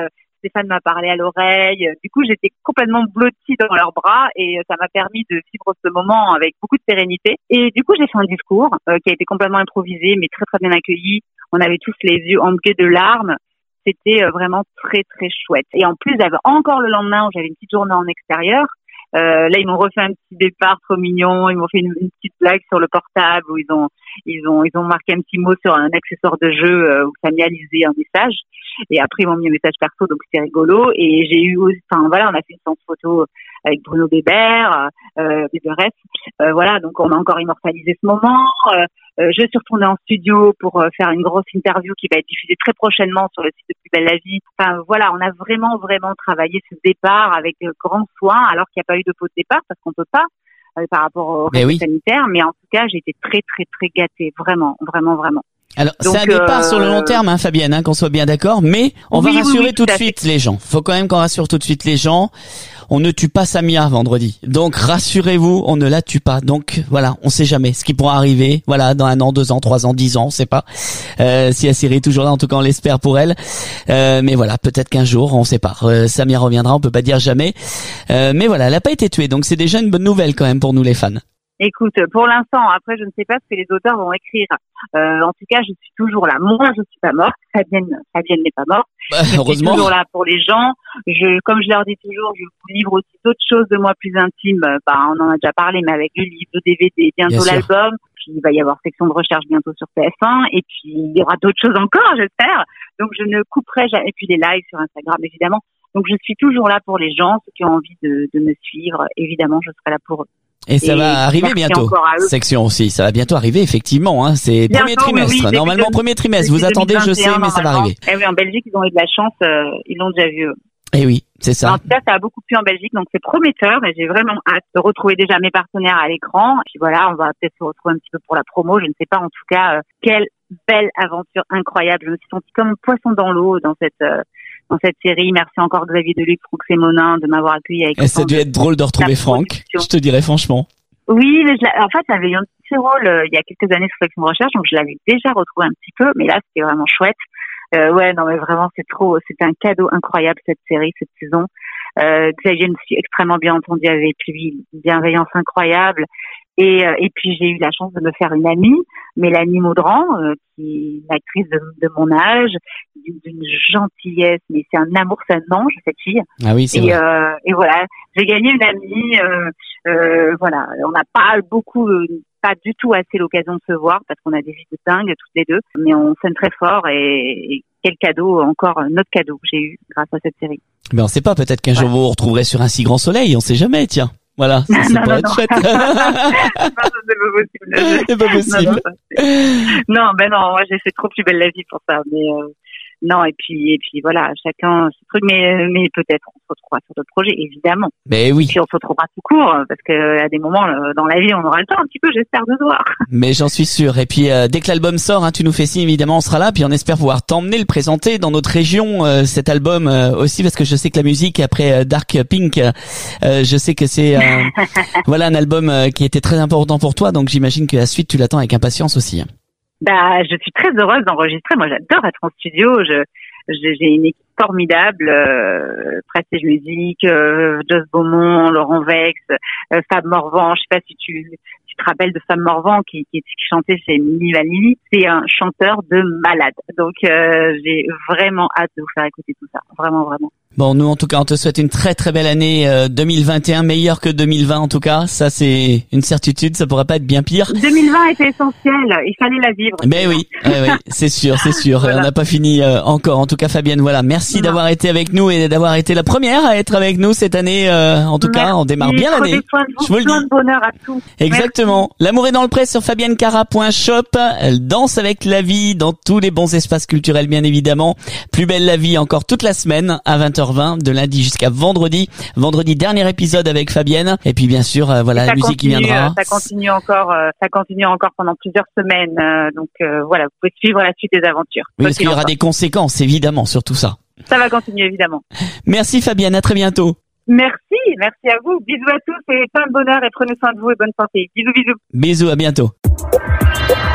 Stéphane m'a parlé à l'oreille. Du coup, j'étais complètement blottie dans leurs bras et ça m'a permis de vivre ce moment avec beaucoup de sérénité. Et du coup, j'ai fait un discours euh, qui a été complètement improvisé, mais très très bien accueilli. On avait tous les yeux embués de larmes. C'était euh, vraiment très très chouette. Et en plus, j'avais encore le lendemain où j'avais une petite journée en extérieur. Euh, là, ils m'ont refait un petit départ trop mignon. Ils m'ont fait une, une petite blague sur le portable où ils ont, ils ont, ils ont marqué un petit mot sur un accessoire de jeu euh, où ça m'y a lisé un message. Et après, ils m'ont mis un message perso, donc c'était rigolo. Et j'ai eu, enfin voilà, on a fait une séance photo avec Bruno Bébert, euh, Béberès. Euh, voilà, donc on a encore immortalisé ce moment. Euh, euh, je suis retournée en studio pour euh, faire une grosse interview qui va être diffusée très prochainement sur le site de Plus belle la vie. Enfin voilà, on a vraiment vraiment travaillé ce départ avec euh, grand soin, alors qu'il n'y a pas eu de faux départ parce qu'on peut pas euh, par rapport au règles oui. sanitaire. Mais en tout cas, j'ai été très très très gâtée, vraiment, vraiment, vraiment. Alors, donc, c'est un départ euh... sur le long terme, hein, Fabienne, hein, qu'on soit bien d'accord, mais on oui, va rassurer oui, oui, tout, tout de suite fait. les gens. Faut quand même qu'on rassure tout de suite les gens. On ne tue pas Samia vendredi. Donc, rassurez-vous, on ne la tue pas. Donc, voilà, on sait jamais ce qui pourra arriver. Voilà, dans un an, deux ans, trois ans, dix ans, on sait pas. Euh, si la série est toujours là, en tout cas, on l'espère pour elle. Euh, mais voilà, peut-être qu'un jour, on sait pas. Euh, Samia reviendra, on peut pas dire jamais. Euh, mais voilà, elle a pas été tuée. Donc, c'est déjà une bonne nouvelle quand même pour nous les fans. Écoute, pour l'instant, après, je ne sais pas ce que les auteurs vont écrire. Euh, en tout cas, je suis toujours là. Moi, je suis pas morte. Fabienne, Fabienne n'est pas morte. Bah, je heureusement. suis toujours là pour les gens. Je, comme je leur dis toujours, je vous livre aussi d'autres choses de moi plus intimes. Bah, on en a déjà parlé, mais avec le livre, le D V D, bientôt Bien l'album. Sûr. Puis, il va y avoir section de recherche bientôt sur T F un. Et puis, il y aura d'autres choses encore, j'espère. Donc, je ne couperai jamais. Et puis, les lives sur Instagram, évidemment. Donc, je suis toujours là pour les gens, ceux qui ont envie de, de me suivre. Évidemment, je serai là pour eux. Et ça et va arriver bientôt. Section aussi, ça va bientôt arriver effectivement. Hein. C'est bientôt, premier trimestre. Oui, Normalement premier trimestre. Vous attendez, je sais, mais ça va arriver. Eh oui, en Belgique, ils ont eu de la chance. Euh, ils l'ont déjà vu. Eh oui, c'est ça. En tout cas, ça a beaucoup plu en Belgique, donc c'est prometteur. Et j'ai vraiment hâte de retrouver déjà mes partenaires à l'écran. Et puis voilà, on va peut-être se retrouver un petit peu pour la promo. Je ne sais pas. En tout cas, euh, quelle belle aventure incroyable. Je me suis sentie comme un poisson dans l'eau dans cette. Euh, dans cette série. Merci encore Xavier Deluc, Franck Sémonin de m'avoir accueilli avec et ça a dû être drôle de retrouver Franck, je te dirais franchement. Oui, mais je en fait, j'avais eu un petit rôle euh, il y a quelques années sur Section de Recherche, donc je l'avais déjà retrouvé un petit peu, mais là, c'était vraiment chouette. Euh, ouais, non, mais vraiment, c'est trop, c'était un cadeau incroyable, cette série, cette saison. Euh, Xavier me suis extrêmement bien entendu avec lui, une bienveillance incroyable. Et, euh, et puis j'ai eu la chance de me faire une amie, Mélanie Maudran, euh, qui est une actrice de, de mon âge, d'une, d'une gentillesse, mais c'est un amour, c'est un ange cette fille. Ah oui, c'est et, vrai. Euh, et voilà, j'ai gagné une amie. Euh, euh, voilà, on n'a pas beaucoup, euh, pas du tout assez l'occasion de se voir parce qu'on a des vies de dingue toutes les deux, mais on s'aime très fort et, et quel cadeau, encore notre cadeau que j'ai eu grâce à cette série. Mais on sait pas, peut-être qu'un ouais. jour vous vous retrouverez sur un si grand soleil, on sait jamais, tiens. Voilà, ça, ça pourrait être chouette. non, c'est pas possible. C'est pas possible. Non, non, non, ben non, moi j'ai fait trop Plus belle la vie pour ça, mais euh, non, et puis et puis voilà, chacun ce truc, mais mais peut-être on se retrouvera sur d'autres projets, évidemment. Mais oui. Et puis on se retrouvera tout court, parce que à des moments dans la vie, on aura le temps un petit peu, j'espère, de se voir. Mais j'en suis sûr. Et puis euh, dès que l'album sort, hein, tu nous fais signe, évidemment, on sera là. Puis on espère pouvoir t'emmener le présenter dans notre région, euh, cet album euh, aussi, parce que je sais que la musique après euh, Dark Pink, euh, je sais que c'est euh, voilà un album euh, qui était très important pour toi. Donc j'imagine que la suite, tu l'attends avec impatience aussi. Hein. Bah, je suis très heureuse d'enregistrer. Moi, j'adore être en studio. Je, je j'ai une équipe formidable, euh, Prestige Musique, euh, Joss Beaumont, Laurent Vex, euh, Fab Morvan. Je sais pas si tu, tu te rappelles de Fab Morvan qui, qui, qui chantait chez Mimi Vanilli. C'est un chanteur de malade. Donc, euh, j'ai vraiment hâte de vous faire écouter tout ça. Vraiment, vraiment. Bon, nous, en tout cas, on te souhaite une très très belle année euh, deux mille vingt et un, meilleure que deux mille vingt en tout cas. Ça, c'est une certitude, ça pourrait pas être bien pire. deux mille vingt était essentiel, il fallait la vivre. Mais oui, oui, oui, c'est sûr, c'est sûr. Voilà. On n'a pas fini euh, encore. En tout cas, Fabienne, voilà, merci non. d'avoir été avec nous et d'avoir été la première à être avec nous cette année. Euh, en tout merci. cas, on démarre bien l'année. Je vous le dis. Plein de bonheur à tous. Exactement. Merci. L'amour est dans le pré sur fabienne cara point shop. Elle danse avec la vie dans tous les bons espaces culturels, bien évidemment. Plus belle la vie encore toute la semaine à vingt heures vingt de lundi jusqu'à vendredi. Vendredi, dernier épisode avec Fabienne. Et puis bien sûr, euh, voilà la musique continue, qui viendra. Ça continue encore, euh, ça continue encore pendant plusieurs semaines. Euh, donc euh, voilà, vous pouvez suivre la suite des aventures. Oui, parce qu'il y aura des conséquences évidemment sur tout ça. Ça va continuer évidemment. Merci Fabienne, à très bientôt. Merci, merci à vous. Bisous à tous et plein de bonheur et prenez soin de vous et bonne santé. Bisous, bisous. Bisous, à bientôt.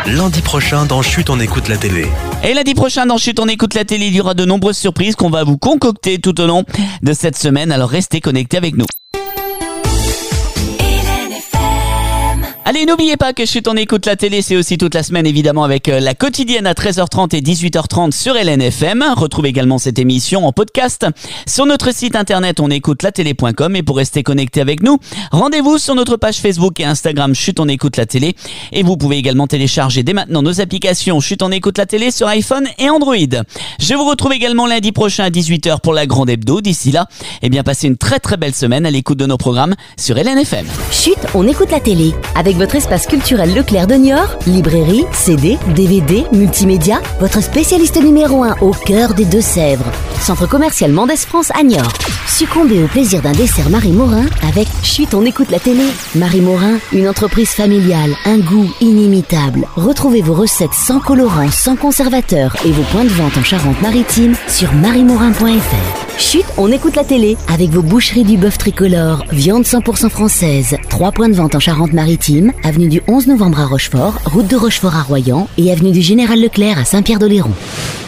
lundi prochain dans Chut, on écoute la télé. Et lundi prochain dans Chut, on écoute la télé, il y aura de nombreuses surprises qu'on va vous concocter tout au long de cette semaine, alors restez connectés avec nous. Allez, n'oubliez pas que Chut, on écoute la télé, c'est aussi toute la semaine évidemment avec la quotidienne à treize heures trente et dix-huit heures trente sur L N F M. Retrouvez également cette émission en podcast sur notre site internet on écoute la télé point com et pour rester connecté avec nous, rendez-vous sur notre page Facebook et Instagram Chut, on écoute la télé et vous pouvez également télécharger dès maintenant nos applications Chut, on écoute la télé sur iPhone et Android. Je vous retrouve également lundi prochain à dix-huit heures pour la grande hebdo. D'ici là, eh bien passez une très très belle semaine à l'écoute de nos programmes sur L N F M. Chut, on écoute la télé avec votre espace culturel Leclerc de Niort, librairie, C D, D V D, multimédia, votre spécialiste numéro un au cœur des Deux-Sèvres. Centre commercial Mendès France à Niort. Succombez au plaisir d'un dessert Marie Morin avec Chut, on écoute la télé. Marie Morin, une entreprise familiale, un goût inimitable. Retrouvez vos recettes sans colorants, sans conservateurs et vos points de vente en Charente-Maritime sur marie morin point f r. Chut, on écoute la télé avec vos boucheries du bœuf tricolore, viande cent pour cent française. Trois points de vente en Charente-Maritime, avenue du onze novembre à Rochefort, route de Rochefort à Royan et avenue du Général Leclerc à Saint-Pierre-d'Oléron.